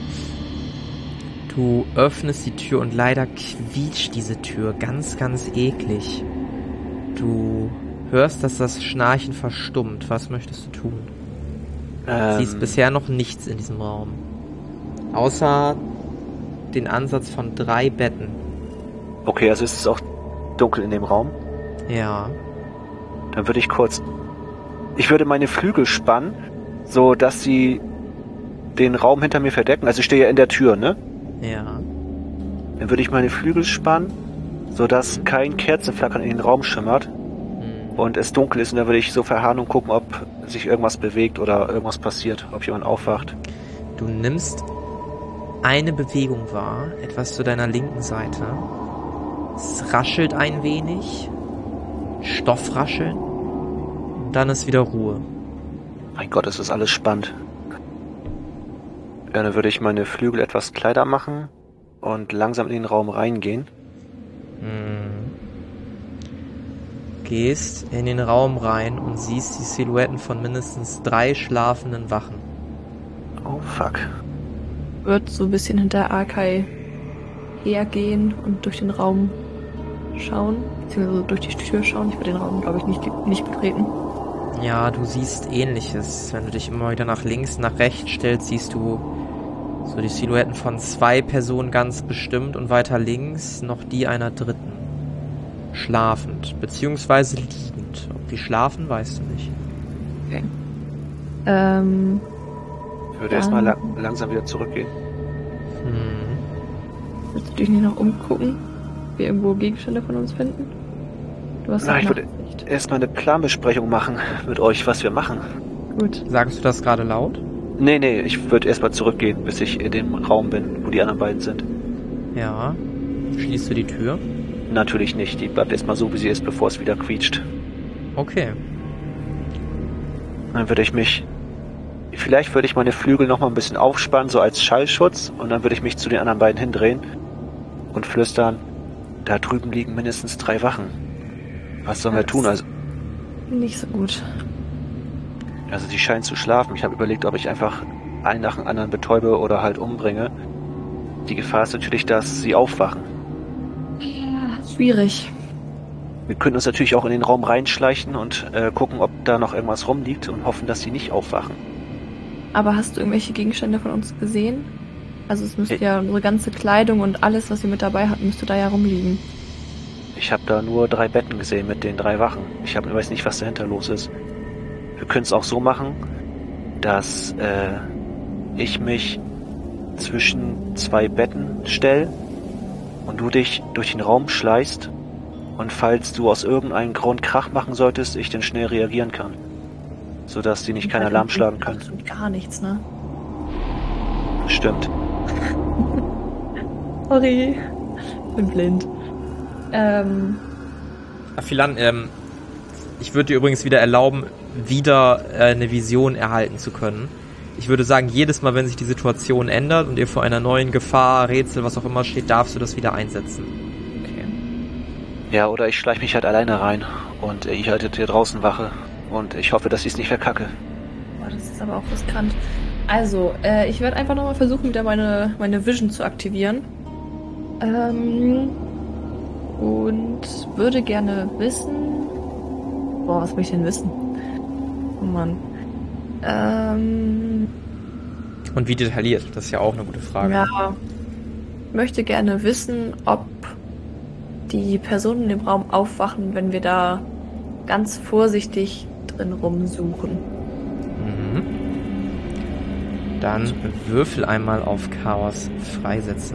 Du öffnest die Tür und leider quietscht diese Tür ganz, ganz eklig. Du hörst, dass das Schnarchen verstummt. Was möchtest du tun? Ähm, Siehst bisher noch nichts in diesem Raum. Außer den Ansatz von drei Betten. Okay, also ist es auch dunkel in dem Raum. Ja. Dann würde ich kurz... Ich würde meine Flügel spannen, so dass sie den Raum hinter mir verdecken. Also ich stehe ja in der Tür, ne? Ja. Dann würde ich meine Flügel spannen, so dass kein Kerzenflackern in den Raum schimmert Hm. und es dunkel ist. Und dann würde ich so verharren und gucken, ob sich irgendwas bewegt oder irgendwas passiert, ob jemand aufwacht. Du nimmst eine Bewegung wahr, etwas zu deiner linken Seite. Es raschelt ein wenig, Stoffrascheln, und dann ist wieder Ruhe. Mein Gott, es ist alles spannend. Ja, dann würde ich meine Flügel etwas kleiner machen und langsam in den Raum reingehen. Hm. Gehst in den Raum rein und siehst die Silhouetten von mindestens drei schlafenden Wachen. Oh, fuck. Wird so ein bisschen hinter Akai hergehen und durch den Raum schauen, beziehungsweise durch die Tür schauen. Ich würde den Raum, glaube ich, nicht, nicht betreten. Ja, du siehst Ähnliches. Wenn du dich immer wieder nach links, nach rechts stellst, siehst du so die Silhouetten von zwei Personen ganz bestimmt und weiter links noch die einer dritten. Schlafend, beziehungsweise liegend. Ob die schlafen, weißt du nicht. Okay. Ähm, Ich würde Dann- erstmal la langsam wieder zurückgehen. Hm. willst du dich nicht noch umgucken? Wir irgendwo Gegenstände von uns finden? Du hast Na, doch ich würde Nachsicht. erstmal eine Planbesprechung machen mit euch, was wir machen. Gut. Sagst du das gerade laut? Nee, nee, ich würde erstmal zurückgehen, bis ich in dem Raum bin, wo die anderen beiden sind. Ja. Schließt du die Tür? natürlich nicht. Die bleibt erstmal so, wie sie ist, bevor es wieder quietscht. Okay. Dann würde ich mich... Vielleicht würde ich meine Flügel noch mal ein bisschen aufspannen, so als Schallschutz. Und dann würde ich mich zu den anderen beiden hindrehen und flüstern, da drüben liegen mindestens drei Wachen. Was sollen wir tun? Also, nicht so gut. also die scheinen zu schlafen. Ich habe überlegt, ob ich einfach einen nach dem anderen betäube oder halt umbringe. Die Gefahr ist natürlich, dass sie aufwachen. Ja, schwierig. Wir können uns natürlich auch in den Raum reinschleichen und äh, gucken, ob da noch irgendwas rumliegt und hoffen, dass sie nicht aufwachen. Aber hast du irgendwelche Gegenstände von uns gesehen? Also es müsste Ich- ja unsere ganze Kleidung und alles, was wir mit dabei hatten, müsste da ja rumliegen. Ich habe da nur drei Betten gesehen mit den drei Wachen. Ich hab, weiß nicht, was dahinter los ist. Wir können es auch so machen, dass äh, ich mich zwischen zwei Betten stell und du dich durch den Raum schleichst und falls du aus irgendeinem Grund Krach machen solltest, ich dann schnell reagieren kann. Sodass die nicht keinen Alarm schlagen können. Absolut gar nichts, ne? Stimmt. Sorry. Bin blind. Ähm, Philan, ähm, ich würde dir übrigens wieder erlauben, wieder äh, eine Vision erhalten zu können. Ich würde sagen, jedes Mal, wenn sich die Situation ändert und ihr vor einer neuen Gefahr, Rätsel, was auch immer steht, darfst du das wieder einsetzen. okay. Ja, oder ich schleich mich halt alleine rein und äh, ihr haltet hier draußen Wache und ich hoffe, dass ich es nicht verkacke. Boah, das ist aber auch riskant. Also, äh, ich werde einfach nochmal versuchen, wieder meine, meine Vision zu aktivieren. Ähm, und würde gerne wissen... Boah, was will ich denn wissen? Oh Mann. Ähm, Und wie detailliert? Das ist ja auch eine gute Frage. ja. Möchte gerne wissen, ob die Personen im Raum aufwachen, wenn wir da ganz vorsichtig drin rumsuchen. Mhm. Dann würfel einmal auf Chaos freisetzen.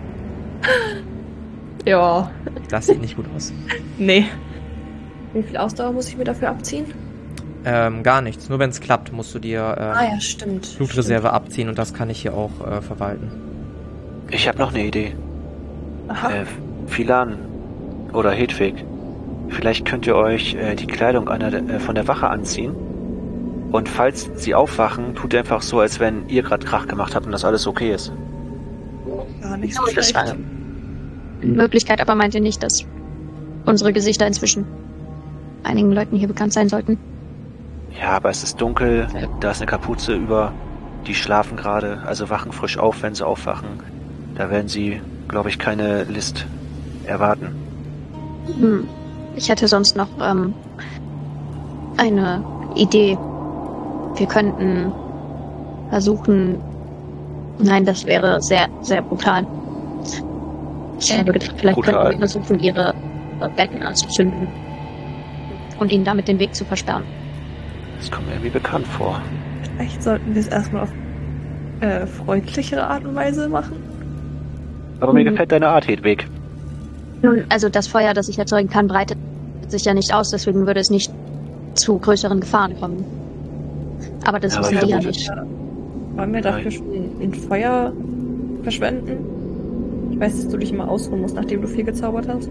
Ja. Das sieht nicht gut aus. Nee. Wie viel Ausdauer muss ich mir dafür abziehen? Ähm, gar nichts. Nur wenn es klappt, musst du dir ähm, Ah ja, stimmt. Blutreserve abziehen und das kann ich hier auch äh, verwalten. Ich habe noch eine Idee. Aha. Äh, Philan oder Hedwig, vielleicht könnt ihr euch äh, die Kleidung einer der, äh, von der Wache anziehen. Und falls sie aufwachen, tut ihr einfach so, als wenn ihr gerade Krach gemacht habt und das alles okay ist. Gar nicht so Oh, das schlecht. war eine Möglichkeit, aber meint ihr nicht, dass unsere Gesichter inzwischen einigen Leuten hier bekannt sein sollten? Ja, aber es ist dunkel, da ist eine Kapuze über, die schlafen gerade, also wachen frisch auf, wenn sie aufwachen. Da werden sie, glaube ich, keine List erwarten. Hm. Ich hätte sonst noch ähm, eine Idee. Wir könnten versuchen... Nein, das wäre sehr, sehr brutal. Ich hätte gedacht, vielleicht Brutal. könnten wir versuchen, ihre äh, Betten anzuzünden und ihnen damit den Weg zu versperren. Das kommt mir irgendwie bekannt vor. Vielleicht sollten wir es erstmal auf äh, freundlichere Art und Weise machen. Aber mir Mhm. gefällt deine Art, Hedwig. Nun, also das Feuer, das ich erzeugen kann, breitet sich ja nicht aus, deswegen würde es nicht zu größeren Gefahren kommen. Aber das Aber wissen die ja vermute- nicht. Wollen wir dafür Nein. schon ein Feuer verschwenden? Ich weiß, dass du dich immer ausruhen musst, nachdem du viel gezaubert hast.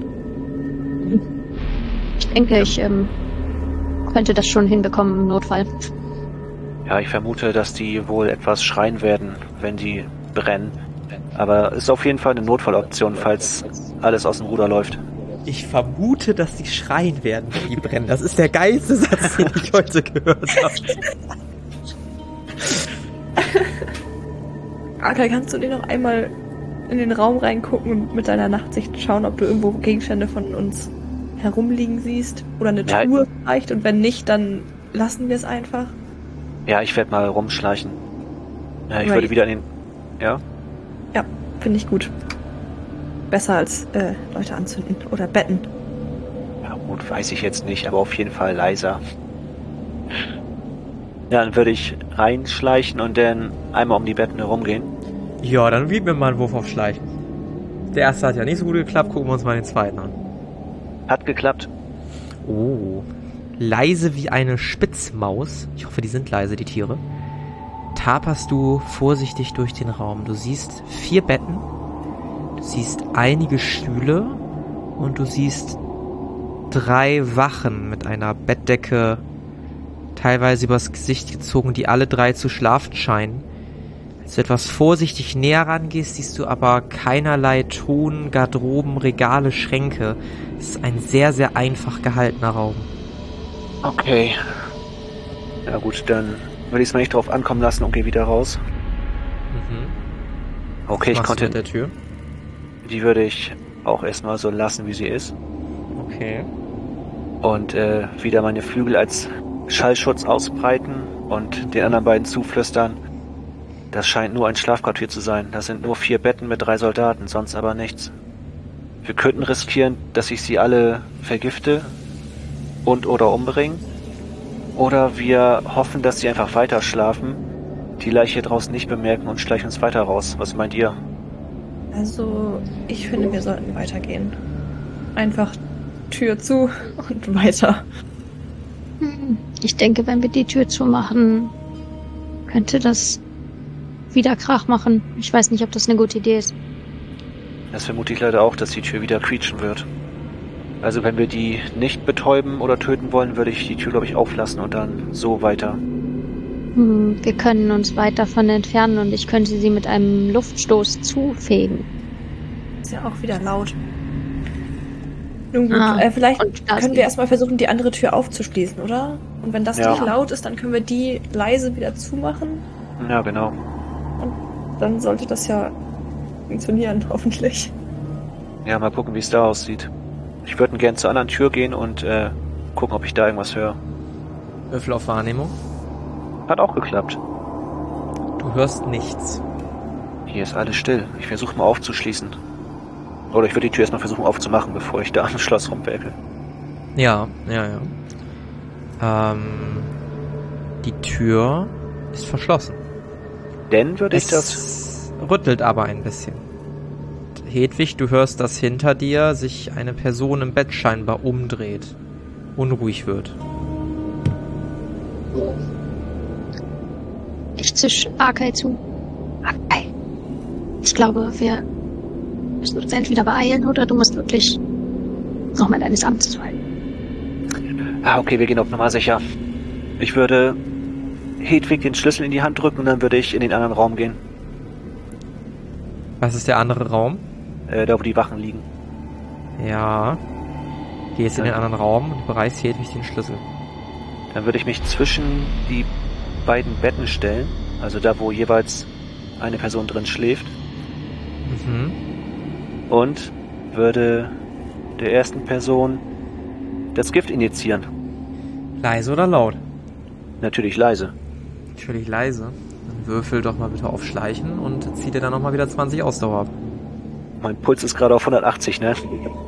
Ich denke, ich ähm, könnte das schon hinbekommen im Notfall. Ja, ich vermute, dass die wohl etwas schreien werden, wenn die brennen. Aber es ist auf jeden Fall eine Notfalloption, falls alles aus dem Ruder läuft. Ich vermute, dass die schreien werden, wenn die brennen. Das ist der geilste Satz, den ich heute gehört habe. Akel, kannst du dir noch einmal in den Raum reingucken und mit deiner Nachtsicht schauen, ob du irgendwo Gegenstände von uns herumliegen siehst? Oder eine Ja. Truhe vielleicht? Und wenn nicht, dann lassen wir es einfach. Ja, ich werde mal rumschleichen. Ja, ich Right. würde wieder in den... Ja? Ja, finde ich gut. Besser als äh, Leute anzünden oder Betten. Ja, gut, weiß ich jetzt nicht, aber auf jeden Fall leiser. Ja, dann würde ich reinschleichen und dann einmal um die Betten herumgehen. Ja, dann gib mir mal einen Wurf auf Schleichen. Der erste hat ja nicht so gut geklappt, gucken wir uns mal den zweiten an. Hat geklappt. Oh. Leise wie eine Spitzmaus. Ich hoffe, die sind leise, die Tiere. Taperst du vorsichtig durch den Raum. Du siehst vier Betten. Du siehst einige Stühle und du siehst drei Wachen mit einer Bettdecke teilweise übers Gesicht gezogen, die alle drei zu schlafen scheinen. Als du etwas vorsichtig näher rangehst, siehst du aber keinerlei Truhen, Garderoben, Regale, Schränke. Es ist ein sehr, sehr einfach gehaltener Raum. Okay. Ja gut, dann würde ich es mal nicht drauf ankommen lassen und gehe wieder raus. Mhm. Okay, Was ich machst konnte... du mit der Tür? Die würde ich auch erstmal so lassen, wie sie ist. Okay. Und äh, wieder meine Flügel als Schallschutz ausbreiten und den anderen beiden zuflüstern. Das scheint nur ein Schlafquartier zu sein. Das sind nur vier Betten mit drei Soldaten, sonst aber nichts. Wir könnten riskieren, dass ich sie alle vergifte und oder umbringe. Oder wir hoffen, dass sie einfach weiter schlafen, die Leiche draußen nicht bemerken und schleichen uns weiter raus. Was meint ihr? Also, ich finde, wir sollten weitergehen. Einfach Tür zu und weiter. Hm, Ich denke, wenn wir die Tür zumachen, könnte das wieder Krach machen. Ich weiß nicht, ob das eine gute Idee ist. Das vermute ich leider auch, dass die Tür wieder quietschen wird. Also wenn wir die nicht betäuben oder töten wollen, würde ich die Tür, glaube ich, auflassen und dann so weiter. Hm, Wir können uns weit davon entfernen und ich könnte sie mit einem Luftstoß zufegen. Ist ja auch wieder laut. Nun gut, Ah, äh, vielleicht und da können ist- wir erstmal versuchen, die andere Tür aufzuschließen, oder? Und wenn das Ja. nicht laut ist, dann können wir die leise wieder zumachen. Ja, genau. Dann sollte das ja funktionieren, hoffentlich. Ja, mal gucken, wie es da aussieht. Ich würde gern zur anderen Tür gehen und äh, gucken, ob ich da irgendwas höre. Würfel auf Wahrnehmung. Hat auch geklappt. Du hörst nichts. Hier ist alles still. Ich versuche mal aufzuschließen. Oder ich würde die Tür erstmal versuchen aufzumachen, bevor ich da am Schloss rumwerkel. Ja, ja, ja. Ähm, die Tür ist verschlossen. Denn würde ich Es das... rüttelt aber ein bisschen. Hedwig, du hörst, dass hinter dir sich eine Person im Bett scheinbar umdreht. Unruhig wird. Ich zisch Arkay zu. Arkay. Ich glaube, wir müssen uns entweder beeilen oder du musst wirklich nochmal deines Amtes fallen. Ah, okay, wir gehen auf Nummer sicher. Ich würde Hedwig den Schlüssel in die Hand drücken und dann würde ich in den anderen Raum gehen. Was ist der andere Raum? Äh, da, wo die Wachen liegen. Ja. Geh jetzt in den anderen Raum und bereichst Hedwig den Schlüssel. Dann würde ich mich zwischen die beiden Betten stellen. Also da, wo jeweils eine Person drin schläft. Mhm. Und würde der ersten Person das Gift injizieren. Leise oder laut? Natürlich leise. Natürlich leise. Dann würfel doch mal bitte auf Schleichen und zieh dir dann nochmal wieder zwanzig Ausdauer ab. Mein Puls ist gerade auf hundertachtzig, ne?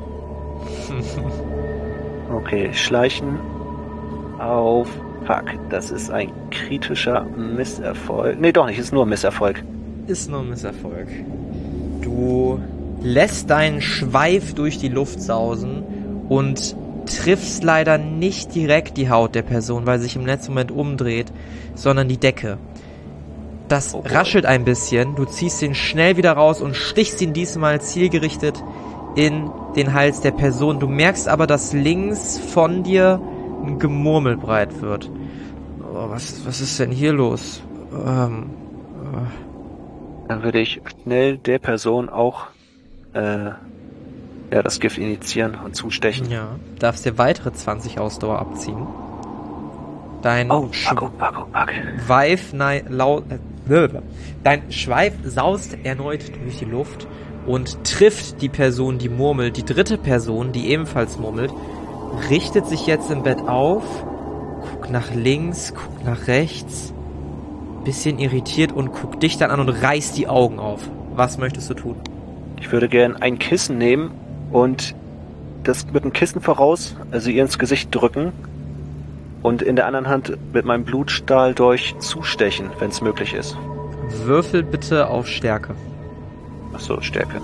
Okay, Schleichen auf... Fuck, das ist ein kritischer Misserfolg. Nee, doch nicht, ist nur ein Misserfolg. Ist nur ein Misserfolg. Du lässt deinen Schweif durch die Luft sausen und triffst leider nicht direkt die Haut der Person, weil sie sich im letzten Moment umdreht, sondern die Decke. Das Oh. raschelt ein bisschen, du ziehst ihn schnell wieder raus und stichst ihn diesmal zielgerichtet in den Hals der Person. Du merkst aber, dass links von dir ein Gemurmel breit wird. Oh, was, was ist denn hier los? Ähm, äh, Dann würde ich schnell der Person auch äh, ja, das Gift injizieren und zustechen. ja, darfst dir weitere zwanzig Ausdauer abziehen. Dein Oh, fuck, oh, fuck, oh, fuck. Schweif, nein, laut, äh, blablabla. Dein Schweif saust erneut durch die Luft und trifft die Person, die murmelt. Die dritte Person, die ebenfalls murmelt, richtet sich jetzt im Bett auf, guckt nach links, guckt nach rechts, bisschen irritiert und guckt dich dann an und reißt die Augen auf. Was möchtest du tun? Ich würde gern ein Kissen nehmen und das mit dem Kissen voraus, also ihr ins Gesicht drücken und in der anderen Hand mit meinem Blutstahldolch zustechen, wenn es möglich ist. Würfel bitte auf Stärke. Ach so, Stärke.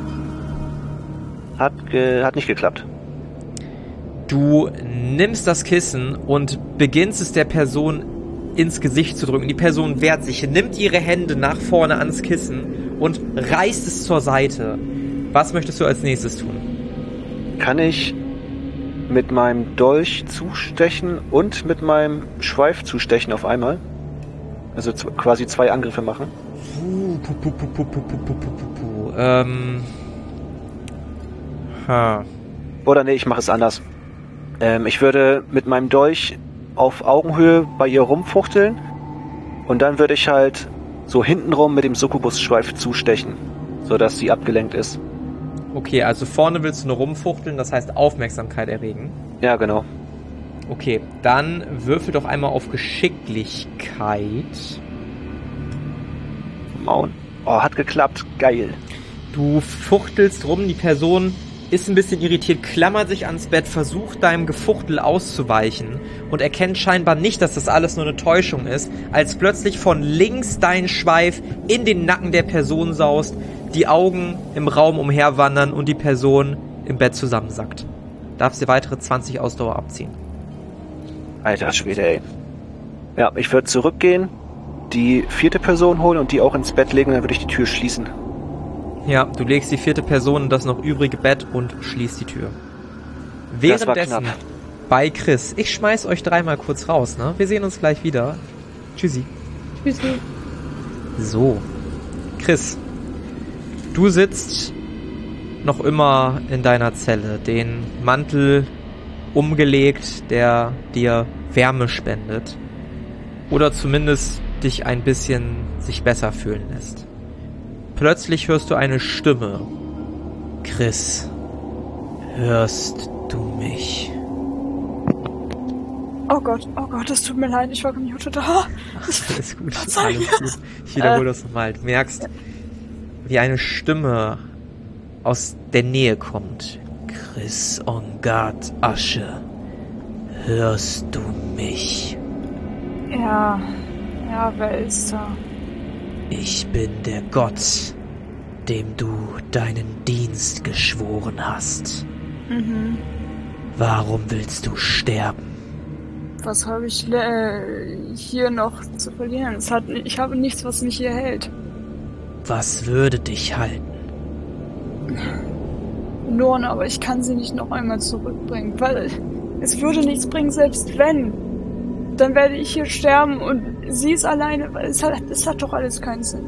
Hat, ge hat nicht geklappt. Du nimmst das Kissen und beginnst es der Person ins Gesicht zu drücken. Die Person wehrt sich, nimmt ihre Hände nach vorne ans Kissen und reißt es zur Seite. Was möchtest du als nächstes tun? kann ich mit meinem Dolch zustechen und mit meinem Schweif zustechen auf einmal? Also z- quasi zwei Angriffe machen? Puh, puh, puh, puh, puh, puh, puh, puh, puh, puh. Ähm. Ha. Oder nee, ich mache es anders. Ähm, ich würde mit meinem Dolch auf Augenhöhe bei ihr rumfuchteln und dann würde ich halt so hintenrum mit dem Succubus-Schweif zustechen, sodass sie abgelenkt ist. Okay, also vorne willst du nur rumfuchteln, das heißt Aufmerksamkeit erregen. Ja, genau. Okay, dann würfel doch einmal auf Geschicklichkeit. Maun. Oh, hat geklappt. Geil. Du fuchtelst rum, die Person ist ein bisschen irritiert, klammert sich ans Bett, versucht deinem Gefuchtel auszuweichen und erkennt scheinbar nicht, dass das alles nur eine Täuschung ist, als plötzlich von links dein Schweif in den Nacken der Person saust, die Augen im Raum umherwandern und die Person im Bett zusammensackt. Darfst dir weitere zwanzig Ausdauer abziehen. Alter Schwede, ey. Ja, ich würde zurückgehen, die vierte Person holen und die auch ins Bett legen, dann würde ich die Tür schließen. Ja, du legst die vierte Person in das noch übrige Bett und schließt die Tür. Das war Währenddessen knapp. bei Chris. Ich schmeiß euch dreimal kurz raus, ne? Wir sehen uns gleich wieder. Tschüssi. Tschüssi. So. Chris, du sitzt noch immer in deiner Zelle, den Mantel umgelegt, der dir Wärme spendet. Oder zumindest dich ein bisschen sich besser fühlen lässt. Plötzlich hörst du eine Stimme. Chris, hörst du mich? Oh Gott, oh Gott, es tut mir leid, ich war gemutet. Ah. Alles gut, Verzeih alles mir. gut. Ich wiederhole Äh. das nochmal. Du merkst, wie eine Stimme aus der Nähe kommt. Chris Ongard Asche, hörst du mich? Ja, ja, wer ist da? Ich bin der Gott, dem du deinen Dienst geschworen hast. Mhm. Warum willst du sterben? Was habe ich äh, hier noch zu verlieren? Es hat, ich habe nichts, was mich hier hält. Was würde dich halten? Nun, aber ich kann sie nicht noch einmal zurückbringen, weil es würde nichts bringen, selbst wenn. Dann werde ich hier sterben und sie ist alleine, weil es hat, es hat doch alles keinen Sinn.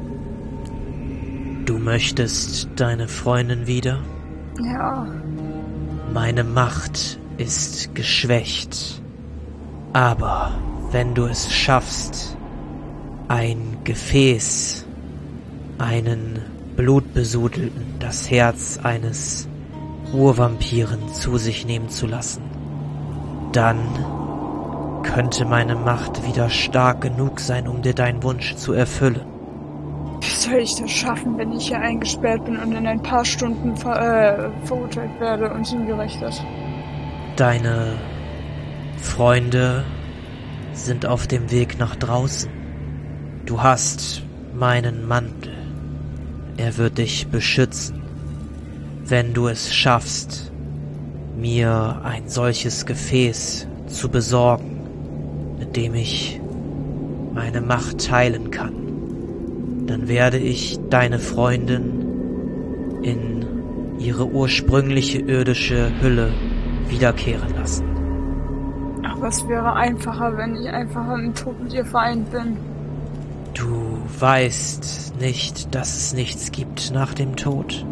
Du möchtest deine Freundin wieder? Ja, Meine Macht ist geschwächt. Aber wenn du es schaffst, ein Gefäß, einen Blutbesudelten, das Herz eines Urvampiren zu sich nehmen zu lassen, dann könnte meine Macht wieder stark genug sein, um dir deinen Wunsch zu erfüllen. wie soll ich das schaffen, wenn ich hier eingesperrt bin und in ein paar Stunden ver äh, verurteilt werde und hingerichtet? Deine Freunde sind auf dem Weg nach draußen. Du hast meinen Mantel. Er wird dich beschützen. Wenn du es schaffst, mir ein solches Gefäß zu besorgen, mit dem ich meine Macht teilen kann, dann werde ich deine Freundin in ihre ursprüngliche irdische Hülle wiederkehren lassen. Aber es wäre einfacher, wenn ich einfach im Tod mit ihr vereint bin. Du weißt nicht, dass es nichts gibt nach dem Tod.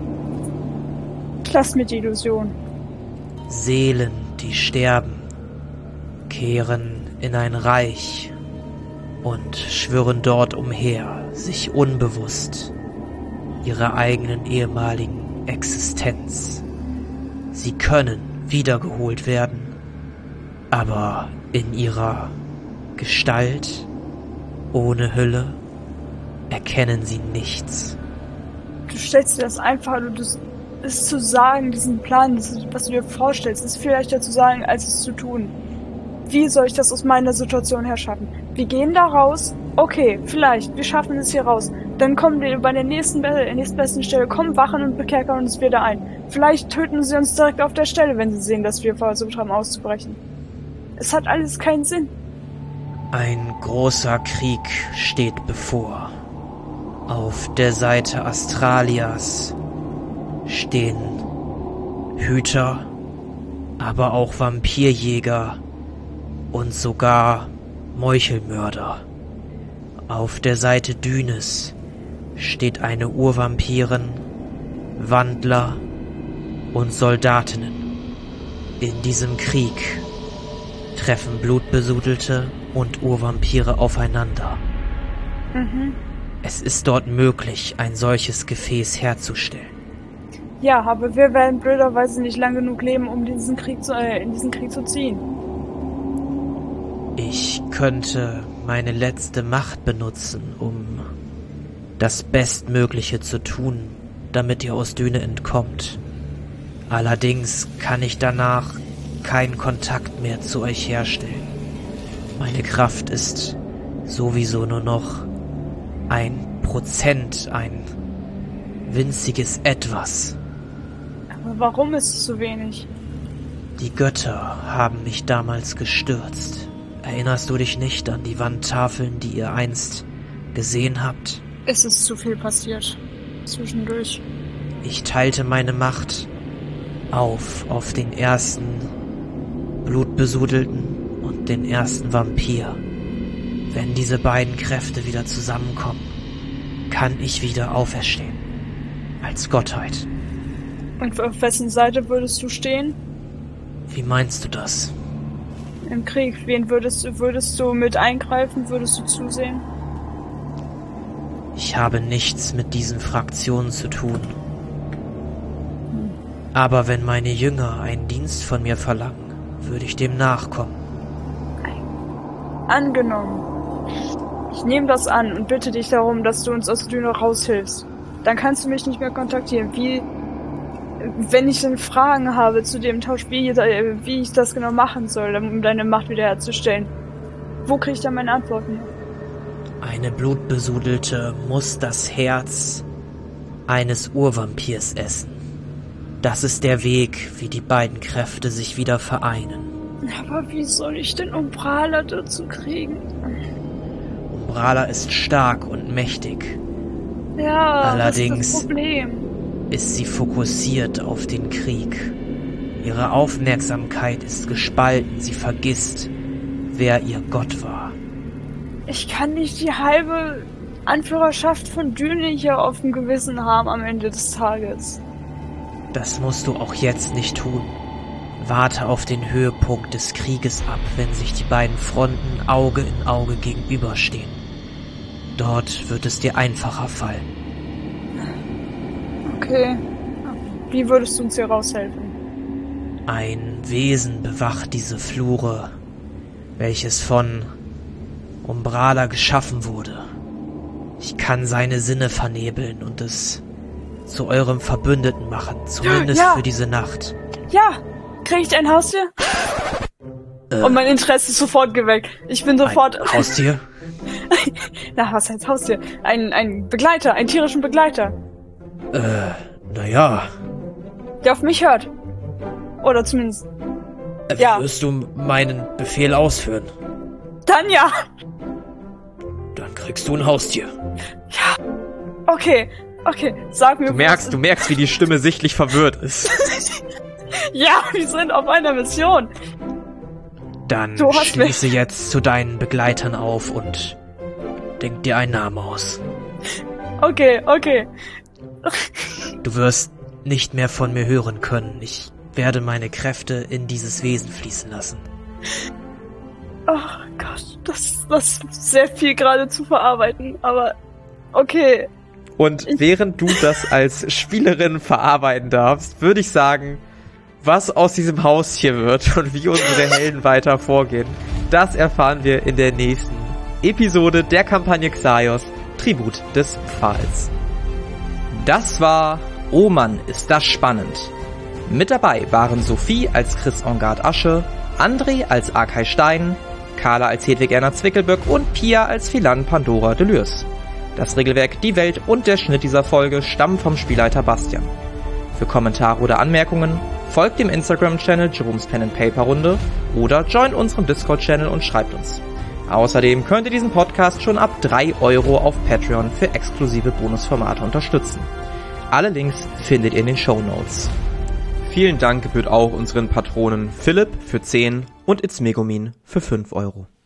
Lass mir die Illusion. Seelen, die sterben, kehren in ein Reich und schwirren dort umher, sich unbewusst ihrer eigenen ehemaligen Existenz. Sie können wiedergeholt werden, aber in ihrer Gestalt, ohne Hülle, erkennen sie nichts. Du stellst dir das einfach, du das ist zu sagen, diesen Plan, das, was du dir vorstellst, ist viel leichter zu sagen, als es zu tun. Wie soll ich das aus meiner Situation her schaffen? Wir gehen da raus, okay, vielleicht, wir schaffen es hier raus. Dann kommen wir bei der nächsten, der nächstbesten Stelle, kommen Wachen und bekerkern uns wieder ein. Vielleicht töten sie uns direkt auf der Stelle, wenn sie sehen, dass wir versucht haben auszubrechen. Es hat alles keinen Sinn. Ein großer Krieg steht bevor. Auf der Seite Astralias stehen Hüter, aber auch Vampirjäger und sogar Meuchelmörder. Auf der Seite Dynes steht eine Urvampirin, Wandler und Soldatinnen. In diesem Krieg treffen Blutbesudelte und Urvampire aufeinander. Mhm. Es ist dort möglich, ein solches Gefäß herzustellen. Ja, aber wir werden blöderweise nicht lang genug leben, um diesen Krieg zu, äh, in diesen Krieg zu ziehen. Ich könnte meine letzte Macht benutzen, um das Bestmögliche zu tun, damit ihr aus Dyne entkommt. Allerdings kann ich danach keinen Kontakt mehr zu euch herstellen. Meine Kraft ist sowieso nur noch ein Prozent, ein winziges Etwas. Aber warum ist es so wenig? Die Götter haben mich damals gestürzt. Erinnerst du dich nicht an die Wandtafeln, die ihr einst gesehen habt? Es ist zu viel passiert. Zwischendurch. Ich teilte meine Macht auf auf den ersten Blutbesudelten und den ersten Vampir. Wenn diese beiden Kräfte wieder zusammenkommen, kann ich wieder auferstehen. Als Gottheit. Und auf wessen Seite würdest du stehen? Wie meinst du das? Im Krieg. Wen würdest du, würdest du mit eingreifen? Würdest du zusehen? Ich habe nichts mit diesen Fraktionen zu tun. Aber wenn meine Jünger einen Dienst von mir verlangen, würde ich dem nachkommen. Angenommen. Ich nehme das an und bitte dich darum, dass du uns aus Dyne raushilfst. Dann kannst du mich nicht mehr kontaktieren. Wie, wenn ich dann Fragen habe zu dem Tausch, wie, wie ich das genau machen soll, um deine Macht wiederherzustellen. Wo kriege ich dann meine Antworten? Eine Blutbesudelte muss das Herz eines Urvampirs essen. Das ist der Weg, wie die beiden Kräfte sich wieder vereinen. Aber wie soll ich denn Umbrala dazu kriegen? Umbrala ist stark und mächtig. Ja, allerdings das ist das Problem. Ist sie fokussiert auf den Krieg. Ihre Aufmerksamkeit ist gespalten. Sie vergisst, wer ihr Gott war. Ich kann nicht die halbe Anführerschaft von Dyne hier auf dem Gewissen haben am Ende des Tages. Das musst du auch jetzt nicht tun. Warte auf den Höhepunkt des Krieges ab, wenn sich die beiden Fronten Auge in Auge gegenüberstehen. Dort wird es dir einfacher fallen. Okay. Wie würdest du uns hier raushelfen? Ein Wesen bewacht diese Flure, welches von Umbrala geschaffen wurde. Ich kann seine Sinne vernebeln und es zu eurem Verbündeten machen, zumindest ja. für diese Nacht. Ja, krieg ich ein Haustier? Äh, und mein Interesse ist sofort geweckt. Ich bin sofort... Ein Haustier? Na, was heißt Haustier? Ein, ein Begleiter, einen tierischen Begleiter. Äh, naja. Der auf mich hört. Oder zumindest... Äh, ja. Wirst du meinen Befehl ausführen? Dann ja. Dann kriegst du ein Haustier. Ja. Okay, okay, sag mir... Du merkst, du merkst, wie die Stimme sichtlich verwirrt ist. Ja, wir sind auf einer Mission. Dann schließe mich. jetzt zu deinen Begleitern auf und denk dir einen Namen aus. Okay, okay. Du wirst nicht mehr von mir hören können. Ich werde meine Kräfte in dieses Wesen fließen lassen. Oh Gott, das, das ist sehr viel gerade zu verarbeiten, aber okay. Und während du das als Spielerin verarbeiten darfst, würde ich sagen, was aus diesem Haus hier wird und wie unsere Helden weiter vorgehen, das erfahren wir in der nächsten Episode der Kampagne Xaios, Tribut des Pfahls. Das war Oh Mann, ist das spannend. Mit dabei waren Sophie als Chris Engard Asche, André als Arkay Stein, Carla als Hedwig Erna Zwickelböck und Pia als Philan Pandora Delürs. Das Regelwerk, die Welt und der Schnitt dieser Folge stammen vom Spielleiter Bastian. Für Kommentare oder Anmerkungen folgt dem Instagram-Channel Jerome's Pen and Paper Runde oder joint unserem Discord-Channel und schreibt uns. Außerdem könnt ihr diesen Podcast schon ab drei Euro auf Patreon für exklusive Bonusformate unterstützen. Alle Links findet ihr in den Shownotes. Vielen Dank gebührt auch unseren Patronen Philipp für zehn und It's Megumin für fünf Euro.